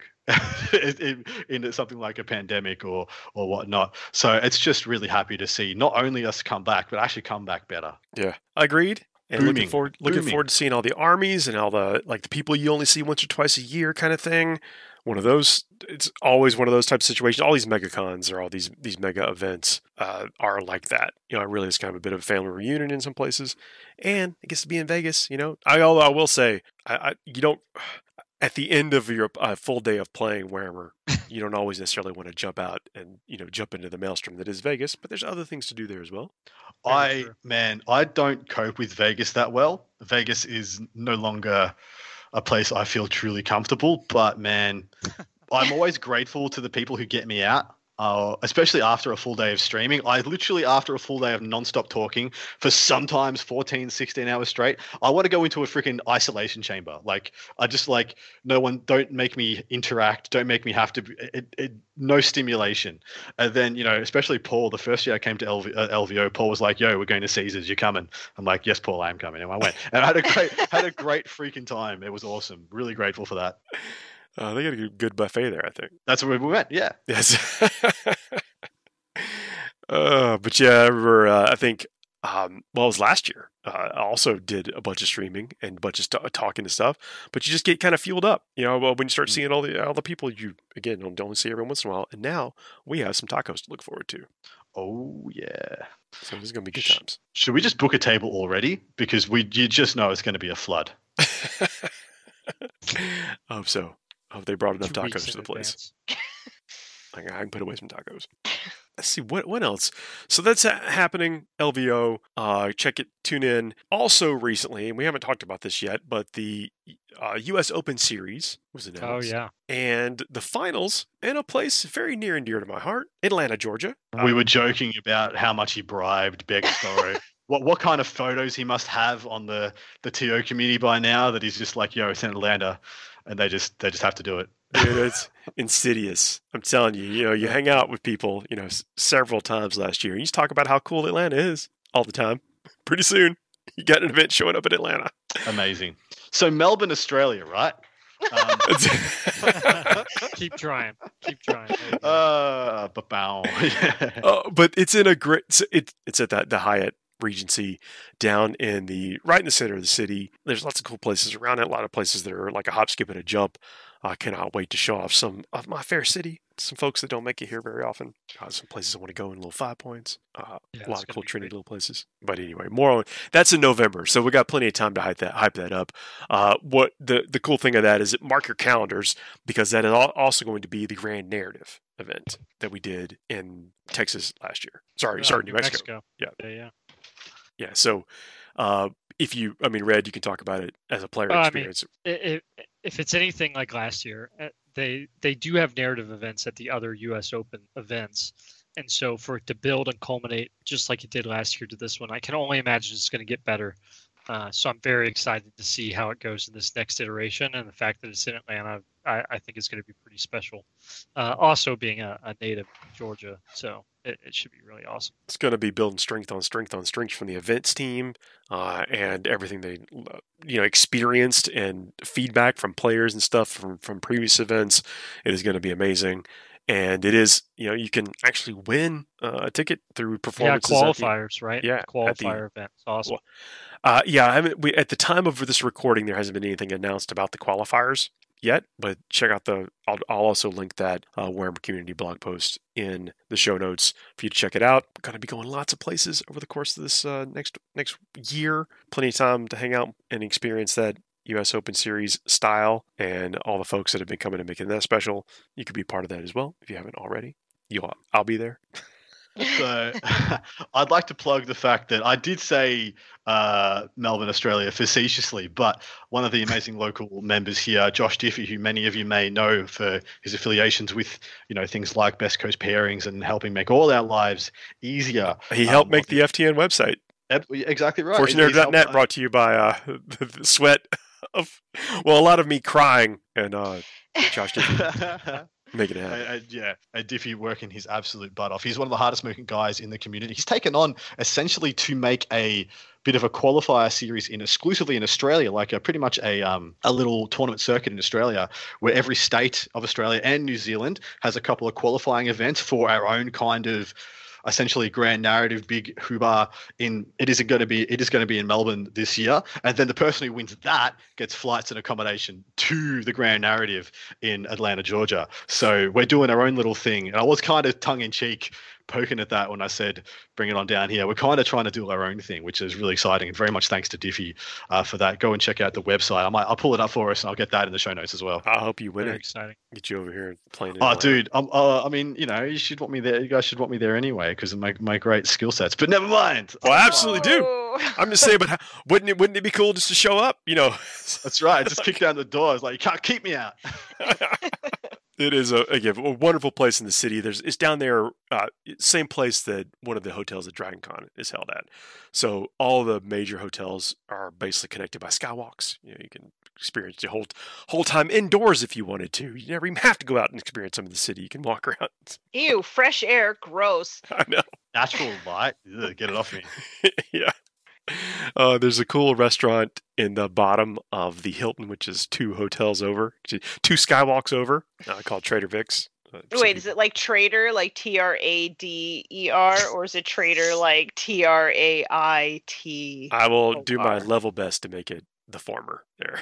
in, in something like a pandemic or or whatnot. So it's just really happy to see not only us come back, but actually come back better. Yeah, agreed. And looking Booming. forward, looking Booming. forward to seeing all the armies and all the like the people you only see once or twice a year kind of thing. One of those, it's always one of those types of situations. All these megacons or all these these mega events uh, are like that. You know, it really is kind of a bit of a family reunion in some places, and it gets to be in Vegas. You know, I although I will say, I, I you don't at the end of your uh, full day of playing Warhammer, you don't always necessarily want to jump out and you know jump into the maelstrom that is Vegas. But there's other things to do there as well. Very I true. man, I don't cope with Vegas that well. Vegas is no longer a place I feel truly comfortable. But man, I'm always grateful to the people who get me out. Uh, especially after a full day of streaming. I literally, after a full day of nonstop talking for sometimes fourteen, sixteen hours straight, I want to go into a freaking isolation chamber. Like, I just like, no one, don't make me interact. Don't make me have to, it, it, no stimulation. And then, you know, especially Paul, the first year I came to L V, uh, L V O, Paul was like, yo, we're going to Caesars. You're coming. I'm like, yes, Paul, I am coming. And I went. And I had a great, had a great freaking time. It was awesome. Really grateful for that. Uh, they got a good buffet there, I think. That's where we went. Yeah. Yes. uh, but yeah, I remember, uh, I think, um, well, it was last year. Uh, I also did a bunch of streaming and a bunch of st- talking and stuff, but you just get kind of fueled up, you know, well, when you start seeing all the all the people you, again, don't only see every once in a while. And now we have some tacos to look forward to. Oh, yeah. So this is going to be good Sh- times. Should we just book a table already? Because we you just know it's going to be a flood. I hope so. I hope they brought enough Two weeks tacos to in the place. advance. I can I can put away some tacos. Let's see what what else. So that's ha- happening. L V O. Uh, check it. Tune in. Also recently, and we haven't talked about this yet, but the uh, U S Open Series was Oh announced. yeah. And the finals in a place very near and dear to my heart, Atlanta, Georgia. We Uh, were joking about how much he bribed Begstoro. what what kind of photos he must have on the the T O community by now that he's just like, yo, it's in Atlanta, and they just they just have to do it. Dude, it's insidious. I'm telling you, you know, you hang out with people, you know, s- several times last year, and you just talk about how cool Atlanta is all the time. Pretty soon, you got an event showing up in Atlanta. Amazing. So Melbourne, Australia, right? Um, Keep trying. Keep trying. There you go. uh, ba-bow. Yeah. Uh, but it's in a great. It's, it, it's at that the Hyatt Regency down in the right in the center of the city. There's lots of cool places around it. A lot of places that are like a hop, skip, and a jump. I cannot wait to show off some of my fair city. Some folks that don't make it here very often. Uh, some places I want to go in little Five Points. Uh, Yeah, a it's lot of gonna cool be trendy great. little places. But anyway, more on that's in November, so we got plenty of time to hype that hype that up. Uh, what the the cool thing of that is, it mark your calendars because that is al- also going to be the Grand Narrative event that we did in Texas last year. Sorry, Uh, sorry, New Mexico. Yeah. Yeah. Yeah. Yeah. So, uh, if you, I mean, Red, you can talk about it as a player Well, I mean, experience. If, if it's anything like last year, uh, they they do have narrative events at the other U S Open events, and so for it to build and culminate just like it did last year to this one, I can only imagine it's going to get better. Uh, so I'm very excited to see how it goes in this next iteration, and the fact that it's in Atlanta, I, I think is going to be pretty special. Uh, also, being a, a native of Georgia, so it, it should be really awesome. It's going to be building strength on strength on strength from the events team uh, and everything they, uh, you know, experienced and feedback from players and stuff from, from previous events. It is going to be amazing. And it is, you know, you can actually win uh, a ticket through Yeah, performances. at the- qualifiers, right? yeah, The at the- qualifier event. It's awesome. Well, Uh, yeah, I haven't. We, at the time of this recording, there hasn't been anything announced about the qualifiers yet. But check out the. I'll, I'll also link that uh, Warhammer Community blog post in the show notes for you to check it out. We're going to be going lots of places over the course of this uh, next next year. Plenty of time to hang out and experience that U S Open Series style, and all the folks that have been coming and making that special. You could be part of that as well if you haven't already. You'll. I'll be there. So I'd like to plug the fact that I did say uh, Melbourne, Australia facetiously, but one of the amazing local members here, Josh Diffie, who many of you may know for his affiliations with, you know, things like Best Coast Pairings and helping make all our lives easier. He helped Um, make the F T N website. Eb- Exactly right. Fortune He's Nerd dot net helped- brought to you by uh, the, the sweat of, well, a lot of me crying and uh, Josh Diffie making it happen. And, and, yeah, and Diffie working his absolute butt off. He's one of the hardest working guys in the community. He's taken on essentially to make a bit of a qualifier series in exclusively in Australia, like a pretty much a um, a little tournament circuit in Australia, where every state of Australia and New Zealand has a couple of qualifying events for our own kind of essentially grand narrative big hoobar. In it is going to be it is going to be in Melbourne this year, and then the person who wins that gets flights and accommodation to the grand narrative in Atlanta, Georgia. So we're doing our own little thing, and I was kind of tongue in cheek poking at that when I said bring it on down here. We're kind of trying to do our own thing, which is really exciting, and very much thanks to Diffie uh, for that. Go and check out the website. I might I'll pull it up for us, and I'll get that in the show notes as well. I hope you win Very it. exciting. Get you over here and playing it. Oh, dude. Um, uh, I mean, you know, you should want me there. You guys should want me there anyway because of my, my great skill sets. But never mind. Well, I absolutely do. Oh. I'm just saying, but how, wouldn't it wouldn't it be cool just to show up? You know, That's right. Just kick down the door. It's like, you can't keep me out. it is a again a wonderful place in the city. There's it's down there, uh, same place that one of the hotels at Dragon Con is held at. So all the major hotels are basically connected by skywalks. You know, you can experience the whole whole time indoors if you wanted to. You never even have to go out and experience some of the city. You can walk around. Ew, fresh air, gross. I know. Natural light. Ugh, get it off me. Yeah. Uh, there's a cool restaurant in the bottom of the Hilton, which is two hotels over, two skywalks over, uh, called Trader Vic's. Uh, some Wait, is people- it like Trader, like T R A D E R, or is it Trader like T R A I T? I will O do my R? level best to make it the former there.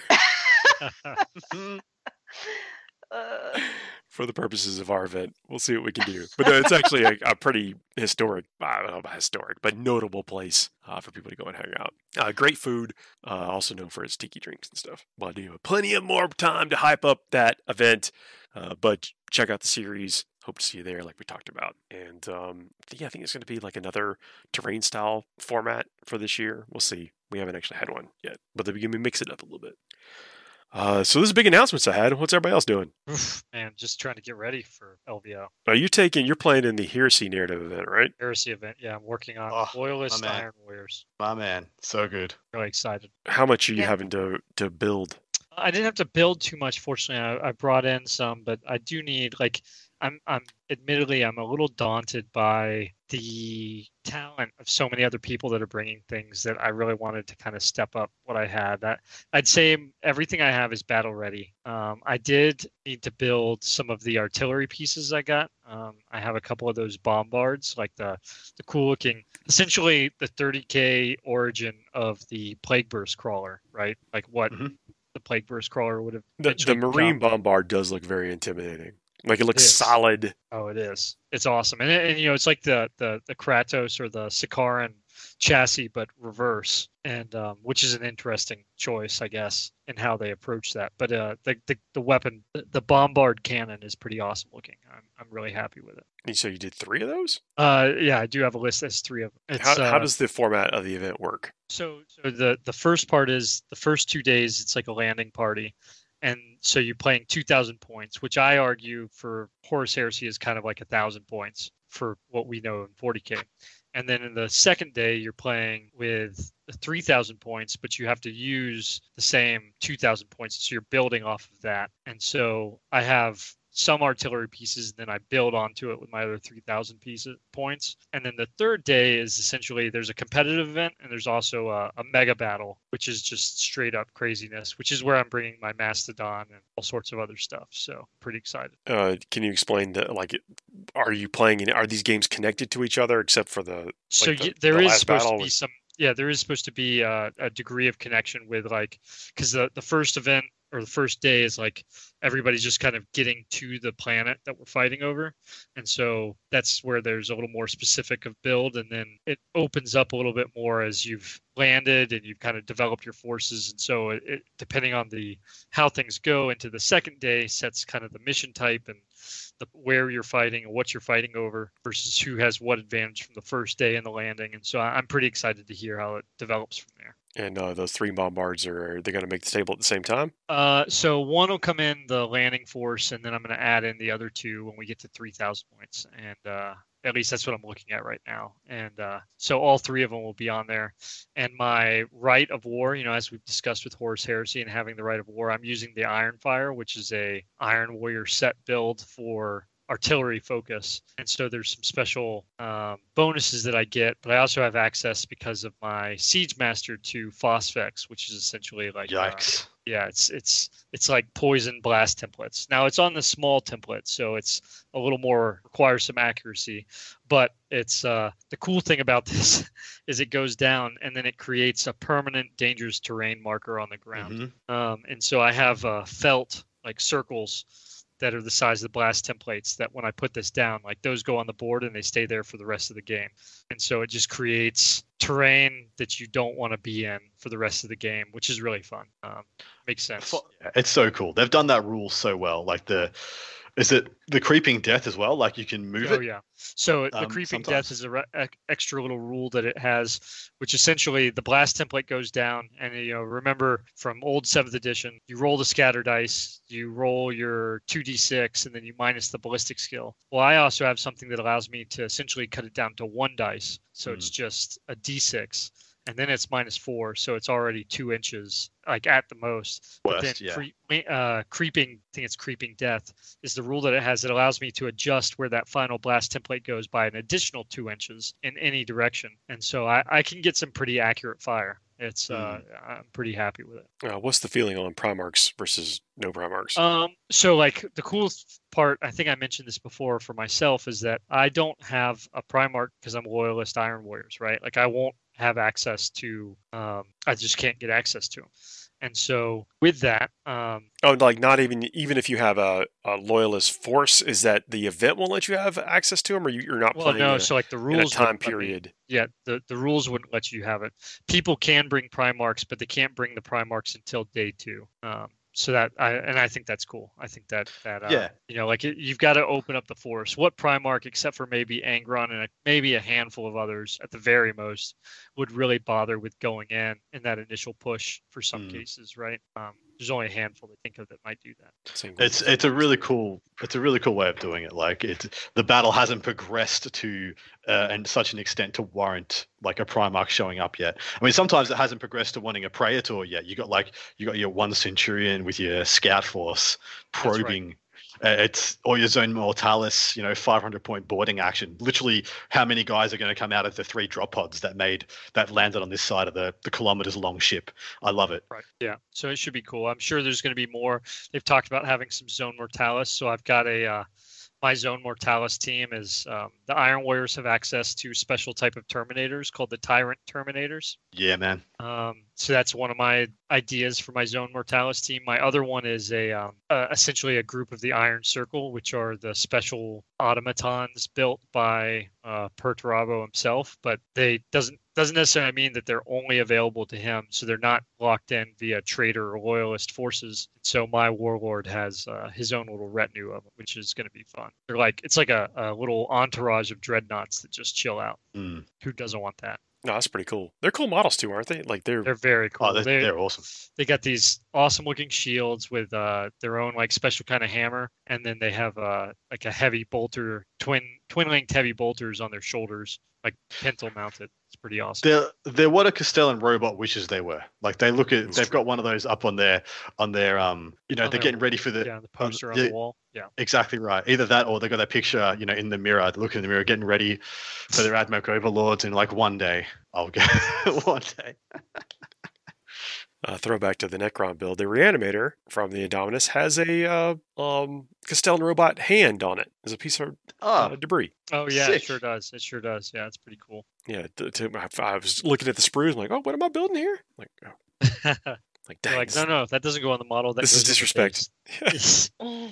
Uh, For the purposes of our event, we'll see what we can do. But no, it's actually a, a pretty historic, I don't know about historic, but notable place uh, for people to go and hang out. Uh, great food, uh, also known for its tiki drinks and stuff. But you know, plenty of more time to hype up that event. Uh, but check out the series. Hope to see you there, like we talked about. And um, yeah, I think it's going to be like another terrain style format for this year. We'll see. We haven't actually had one yet, but they're going to mix it up a little bit. Uh, so this is big announcements I had. What's everybody else doing? Oof, man, just trying to get ready for L V O. Are you taking? You're playing in the Heresy narrative event, right? Heresy event. Yeah, I'm working on Oh, Loyalist my man. Iron Warriors. My man, so good. Really excited. How much are you Yeah. having to to build? I didn't have to build too much, fortunately. I, I brought in some, but I do need like I'm I'm admittedly I'm a little daunted by the talent of so many other people that are bringing things that I really wanted to kind of step up what I had. That I'd say everything I have is battle ready. Um, I did need to build some of the artillery pieces I got. Um, I have a couple of those bombards, like the the cool looking, essentially the thirty K origin of the Plague Burst crawler, right? Like what Mhm. the Plague Burst crawler would have. The, the eventually Marine become. Bombard does look very intimidating. Like it looks is. solid. Oh, it is. It's awesome, and, and you know, it's like the the the Kratos or the Sikaran chassis, but reverse, and um, which is an interesting choice, I guess, in how they approach that. But uh, the, the the weapon, the, the bombard cannon, is pretty awesome looking. I'm I'm really happy with it. And so you did three of those. Uh, yeah, I do have a list. That's three of them. It's, How, uh, how does the format of the event work? So, so the the first part is the first two days. It's like a landing party, and so you're playing two thousand points, which I argue for Horus Heresy is kind of like a thousand points for what we know in forty K. And then in the second day, you're playing with three thousand points, but you have to use the same two thousand points, so you're building off of that. And so I have some artillery pieces, and then I build onto it with my other three thousand pieces points. And then the third day is essentially there's a competitive event, and there's also a, a mega battle, which is just straight up craziness, which is where I'm bringing my Mastodon and all sorts of other stuff. So pretty excited. Uh, can you explain that? Like, are you playing? In, are these games connected to each other, except for the? So like the, y- there the is last supposed battle to be was- some, yeah, there is supposed to be uh, a degree of connection with like, because the the first event or the first day is like everybody's just kind of getting to the planet that we're fighting over, and so that's where there's a little more specific of build, and then it opens up a little bit more as you've landed and you've kind of developed your forces, and so it, it depending on the how things go into the second day sets kind of the mission type and the, where you're fighting and what you're fighting over versus who has what advantage from the first day in the landing. And so I- I'm pretty excited to hear how it develops from there. And uh, those three bombards are they going to make the table at the same time? Uh, so one will come in the landing force, and then I'm going to add in the other two when we get to three thousand points. And uh, at least that's what I'm looking at right now. And uh, so all three of them will be on there. And my Rite of War, you know, as we've discussed with Horus Heresy and having the Rite of War, I'm using the Iron Fire, which is a Iron Warrior set build for artillery focus, and so there's some special um, bonuses that I get, but I also have access because of my Siege Master to Phosphex, which is essentially like uh, Yikes. yeah, it's it's it's like poison blast templates. Now it's on the small template, so it's a little more requires some accuracy, but it's uh, the cool thing about this is it goes down and then it creates a permanent dangerous terrain marker on the ground. Mhm. Um, and so I have uh, felt like circles that are the size of the blast templates that when I put this down, like those go on the board and they stay there for the rest of the game. And so it just creates terrain that you don't want to be in for the rest of the game, which is really fun. Um, makes sense. Yeah, it's so cool. They've done that rule so well. Like the, is it the creeping death as well? Like you can move Oh it. yeah. So the Um, creeping sometimes. death is a re- ec- extra little rule that it has, which essentially the blast template goes down, and you know remember from old seventh edition, you roll the scatter dice, you roll your two d six, and then you minus the ballistic skill. Well, I also have something that allows me to essentially cut it down to one dice, so it's just a d six. and then it's minus four, so it's already two inches, like at the most. But Worst, then yeah. cre- uh, creeping, I think it's creeping death, is the rule that it has. It allows me to adjust where that final blast template goes by an additional two inches in any direction, and so I, I can get some pretty accurate fire. It's uh, I'm pretty happy with it. Uh, what's the feeling on Primarchs versus no Primarchs? Um, so like the coolest part, I think I mentioned this before for myself, is that I don't have a Primarch because I'm loyalist Iron Warriors, right? Like I won't have access to, um, I just can't get access to them. And so with that, um, oh, like not even even if you have a, a loyalist force, is that the event won't let you have access to them, or you, you're not well, playing no, in, a, so like the in a rules time wouldn't let me- period? yeah, the, the rules wouldn't let you have it. People can bring Primarchs, but they can't bring the Primarchs until day two. Um, so that I and I think that's cool. I think that that uh, Yeah. you know, like it, you've got to open up the force. What Primarch, except for maybe Angron and a, maybe a handful of others at the very most, would really bother with going in in that initial push for some Mm. cases, right? Um, there's only a handful that think of that might do that. Same It's with it's a Primarchs. really cool it's a really cool way of doing it. Like it, the battle hasn't progressed to uh, and such an extent to warrant like a Primarch showing up yet. I mean, sometimes it hasn't progressed to wanting a Praetor yet. You got like you got your one Centurion with your scout force right. probing. Uh, it's or your Zone Mortalis, you know, five hundred point boarding action. Literally, how many guys are going to come out of the three drop pods that made that landed on this side of the the kilometers long ship? I love it. Right. Yeah. So it should be cool. I'm sure there's going to be more. They've talked about having some Zone Mortalis. So I've got a uh, my Zone Mortalis team is um, the Iron Warriors have access to special type of Terminators called the Tyrant Terminators. Yeah, man. Um, so that's one of my ideas for my Zone Mortalis team. My other one is a um, uh, essentially a group of the Iron Circle, which are the special automatons built by uh, Perturabo himself, but they doesn't doesn't necessarily mean that they're only available to him. So they're not locked in via traitor or loyalist forces. So my warlord has uh, his own little retinue of them, which is going to be fun. They're like it's like a, a little entourage of dreadnoughts that just chill out. Mm. Who doesn't want that? No, that's pretty cool. They're cool models too, aren't they? Like they're, They're very cool. Oh, they're, They- they're awesome. they got these awesome looking shields with uh, their own like special kind of hammer, and then they have uh, like a heavy bolter, twin twin linked heavy bolters on their shoulders, like pintle mounted. It's pretty awesome. They're they're what a Castellan robot wishes they were. Like they look at That's they've true. got one of those up on their on their um you know On they're their- getting ready for the yeah, the poster on yeah. the wall. Yeah, exactly right. Either that or they got that picture you know in the mirror, looking in the mirror, getting ready for their Admech overlords, and like one day I'll get one day. uh, throwback to the Necron build. The Reanimator from the Indominus has a uh, um, Castellan robot hand on it. There's a piece of uh, Oh, debris. oh yeah, Sick. it sure does. It sure does. Yeah, it's pretty cool. Yeah, to, to, I, I was looking at the sprues. I'm like, oh, what am I building here? Like, oh, They're like, dang, like, this, no, no, that doesn't go on the model. That this is goes on the disrespect. base."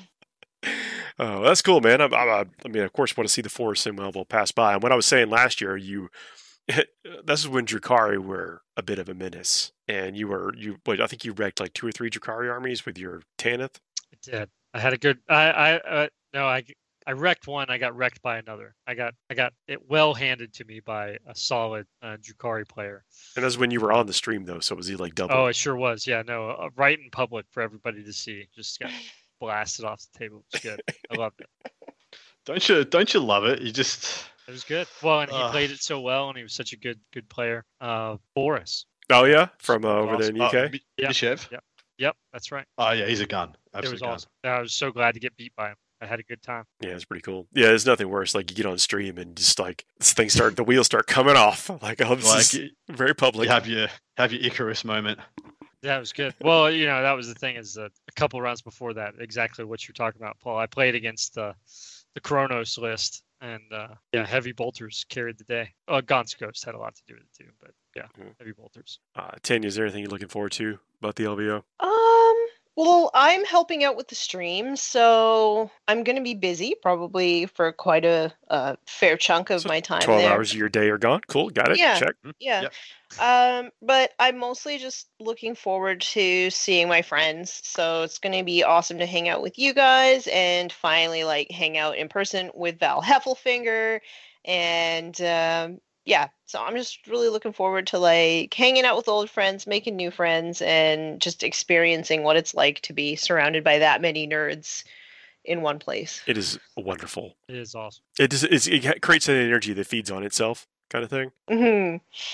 Oh, that's cool, man. I, I, I mean, of course, want to see the force and will pass by. And what I was saying last year, you this is when Drukhari were a bit of a menace, and you were you. Wait, I think you wrecked like two or three Drukhari armies with your Tanith. I did. I had a good. I. I. Uh, no. I. I wrecked one. I got wrecked by another. I got. I got it well handed to me by a solid uh, Drukhari player. And that's when you were on the stream, though. So was he like double? Oh, it sure was. Yeah. No. Uh, right in public for everybody to see. Just got blasted off the table. It was good. I loved it. don't you don't you love it? You just It was good. Well, and he Ugh. played it so well, and he was such a good, good player. Uh, Boris. Oh yeah, from uh, over there in the oh, U K. Mi- Yeah. Mishev? Yeah. Yep, that's right. Oh yeah, he's a gun. It Absolute was gun. awesome. I was so glad to get beat by him. I had a good time. Yeah, it's pretty cool. Yeah, there's nothing worse. Like you get on stream and just like this thing start, the wheels start coming off. Like oh, this Like is you very public. have your have your Icarus moment. Yeah, it was good. Well, you know, that was the thing is that a couple rounds before that, exactly what you're talking about, Paul. I played against uh, the Kronos list, and uh, yeah, heavy bolters carried the day. Uh, Gaunt's Ghost had a lot to do with it too, but yeah, Mhm. heavy bolters. Uh, Tanya, is there anything you're looking forward to about the L V O? Um, well, I'm helping out with the stream, so I'm going to be busy probably for quite a, a fair chunk of So my time Twelve there. hours of your day are gone. Cool, got it. Yeah. Check. Yeah. Yep. Um, but I'm mostly just looking forward to seeing my friends. So it's going to be awesome to hang out with you guys and finally like hang out in person with Val Heffelfinger. And um, yeah, so I'm just really looking forward to like hanging out with old friends, making new friends, and just experiencing what it's like to be surrounded by that many nerds in one place. It is wonderful. It is awesome. It just it's, it creates an energy that feeds on itself, kind of thing. hmm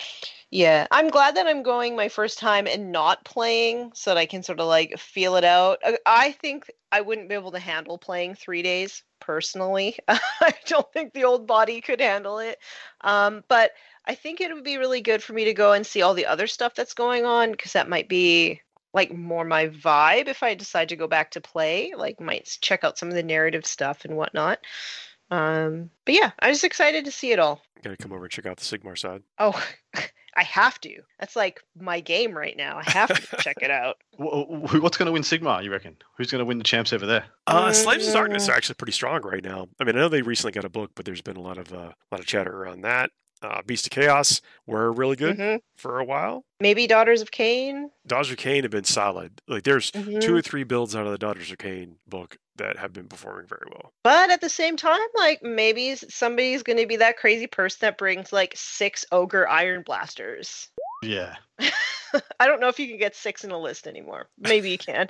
Yeah, I'm glad that I'm going my first time and not playing so that I can sort of like feel it out. I- I think I wouldn't be able to handle playing three days personally. I don't think the old body could handle it. Um, but I think it would be really good for me to go and see all the other stuff that's going on because that might be like more my vibe if I decide to go back to play. Like, might s- check out some of the narrative stuff and whatnot. Um, but yeah, I was excited to see it all. Gotta come over and check out the Sigmar side. Oh, I have to. That's like my game right now. I have to check it out. Wh- wh- What's going to win Sigmar, you reckon? Who's going to win the champs over there? Uh, Slaves of Darkness Mm. are actually pretty strong right now. I mean, I know they recently got a book, but there's been a lot of uh, a lot of chatter around that. Uh, Beast of Chaos were really good Mhm. for a while. Maybe Daughters of Cain. Daughters of Cain have been solid. Like there's Mhm. two or three builds out of the Daughters of Cain book that have been performing very well. But at the same time, like maybe s- somebody's going to be that crazy person that brings like six ogre iron blasters. Yeah. I don't know if you can get six in a list anymore. Maybe you can.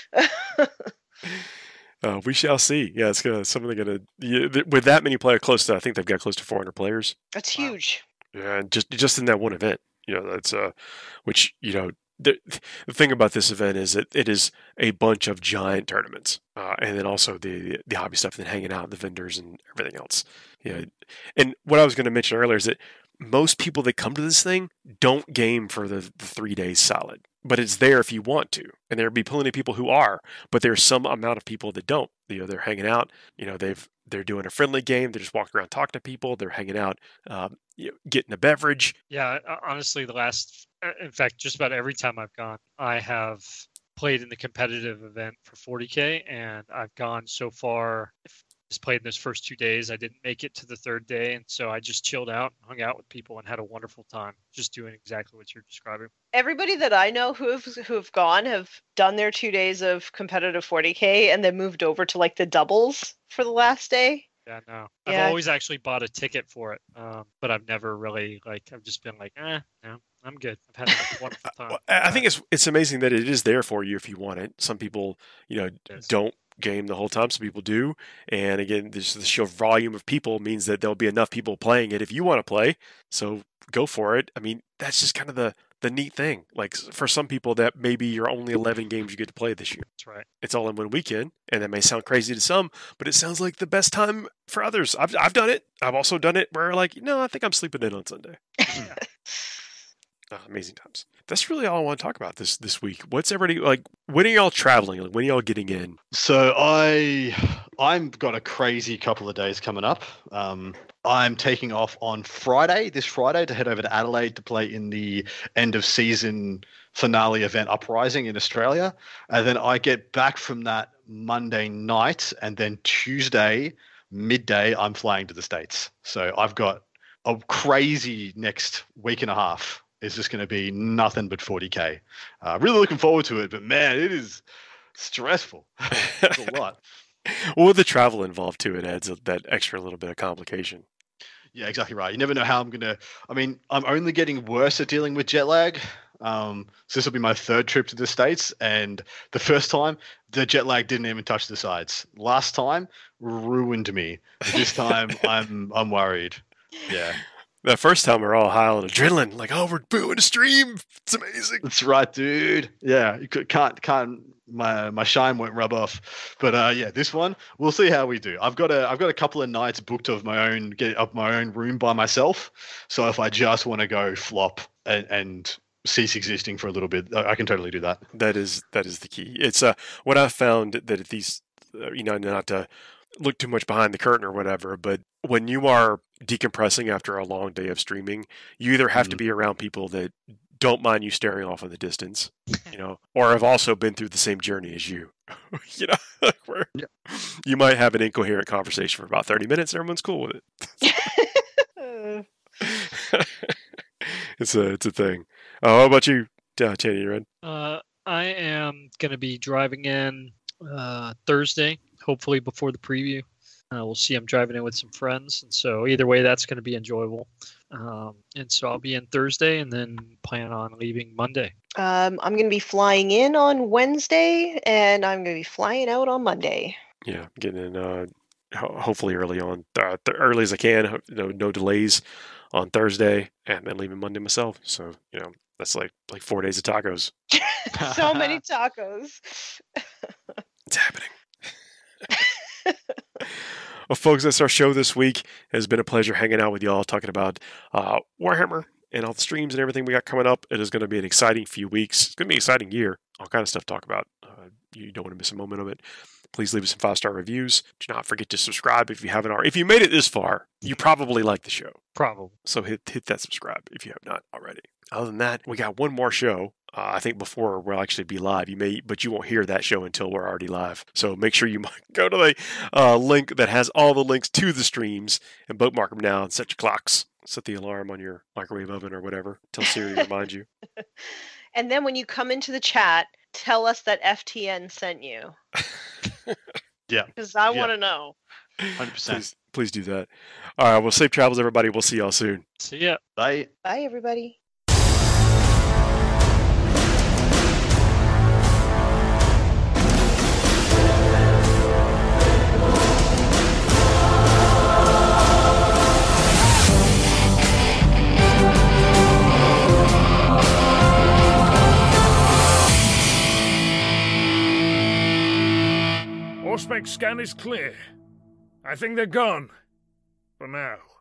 Uh, we shall see. Yeah, it's gonna something gonna yeah, th- with that many players, close to I think they've got close to four hundred players. That's Wow. huge. Yeah, and just just in that one event, you know, that's uh, which you know, the the thing about this event is that it is a bunch of giant tournaments, uh, and then also the the hobby stuff, and then hanging out, the vendors, and everything else. Yeah, and what I was going to mention earlier is that most people that come to this thing don't game for the, the three days solid, but it's there if you want to, and there'll be plenty of people who are, but there's some amount of people that don't. You know, they're hanging out. You know, they've they're doing a friendly game. They're just walking around talking to people. They're hanging out, um, you know, getting a beverage. Yeah, uh, honestly, the last, uh, in fact, just about every time I've gone, I have played in the competitive event for forty K, and I've gone so far. Just played in those first two days. I didn't make it to the third day, and so I just chilled out, hung out with people, and had a wonderful time, just doing exactly what you're describing. Everybody that I know who have who have gone have done their two days of competitive forty K and then moved over to like the doubles for the last day. Yeah, no, Yeah. I've always actually bought a ticket for it, um, but I've never really like. I've just been like, eh, no, I'm good. I've had a wonderful time. Well, I I think it's it's amazing that it is there for you if you want it. Some people, you know, Yes. don't game the whole time. Some people do, and again, this the sheer volume of people means that there'll be enough people playing it if you want to play. So go for it. I mean, that's just kind of the the neat thing. Like s- for some people, that maybe you're only eleven games you get to play this year. That's right. It's all in one weekend, and that may sound crazy to some, but it sounds like the best time for others. I've I've done it. I've also done it where like, no, I think I'm sleeping in on Sunday. Oh, amazing times. That's really all I want to talk about this this week. What's everybody like? When are y'all traveling? Like, when are y'all getting in? So I, I'm got a crazy couple of days coming up. Um, I'm taking off on Friday, this Friday, to head over to Adelaide to play in the end of season finale event Uprising in Australia, and then I get back from that Monday night, and then Tuesday midday I'm flying to the States. So I've got a crazy next week and a half. It's just going to be nothing but forty K. Uh, really looking forward to it, but man, it is stressful. It's a lot. Well, with the travel involved too, it adds a, that extra little bit of complication. Yeah, exactly right. You never know how I'm going to. I mean, I'm only getting worse at dealing with jet lag. Um, so this will be my third trip to the States. And the first time, the jet lag didn't even touch the sides. Last time, ruined me. This time, I'm I'm worried. Yeah. That first time we're all high on adrenaline, like, oh, we're doing a stream. It's amazing. That's right, dude. Yeah, you could, can't can't my my shine won't rub off. But uh, yeah, this one we'll see how we do. I've got a I've got a couple of nights booked of my own, get up my own room by myself. So if I just want to go flop and, and cease existing for a little bit, I I can totally do that. That is that is the key. It's uh what I've found that at these, uh, you know, not to look too much behind the curtain or whatever, but when you are decompressing after a long day of streaming, you either have to Mhm. be around people that don't mind you staring off in the distance, you know, or have also been through the same journey as you. You know, where Yeah. you might have an incoherent conversation for about thirty minutes, and everyone's cool with Uh, it. it's a it's a thing. Oh, how about you, uh, Tanny Red? Uh, I am going to be driving in uh, Thursday, hopefully before the preview. Uh, we'll see. I'm driving in with some friends, and so either way, that's going to be enjoyable. Um, and so I'll be in Thursday, and then plan on leaving Monday. um, I'm going to be flying in on Wednesday, and I'm going to be flying out on Monday. Yeah, getting in uh, ho- hopefully early on, uh, th- early as I can. ho- No, no delays on Thursday, and then leaving Monday myself. So, you know, that's like like four days of tacos. So many tacos. It's happening. Well, folks, that's our show this week. It has been a pleasure hanging out with y'all, talking about uh, Warhammer and all the streams and everything we got coming up. It is going to be an exciting few weeks. It's going to be an exciting year. All kind of stuff to talk about. Uh, you don't want to miss a moment of it. Please leave us some five-star reviews. Do not forget to subscribe if you haven't already. If you made it this far, you probably like the show. Probably. So hit hit that subscribe if you have not already. Other than that, we got one more show. Uh, I think before we'll actually be live. You may, but you won't hear that show until we're already live. So make sure you go to the uh, link that has all the links to the streams and bookmark them now and set your clocks. Set the alarm on your microwave oven or whatever. Tell Siri to remind you. And then when you come into the chat, tell us that F T N sent you. Yeah. Because I Yeah. want to know. one hundred percent. Please, please do that. All right. Well, safe travels, everybody. We'll see y'all soon. See ya. Bye. Bye, everybody. Auspex scan is clear. I think they're gone. For now.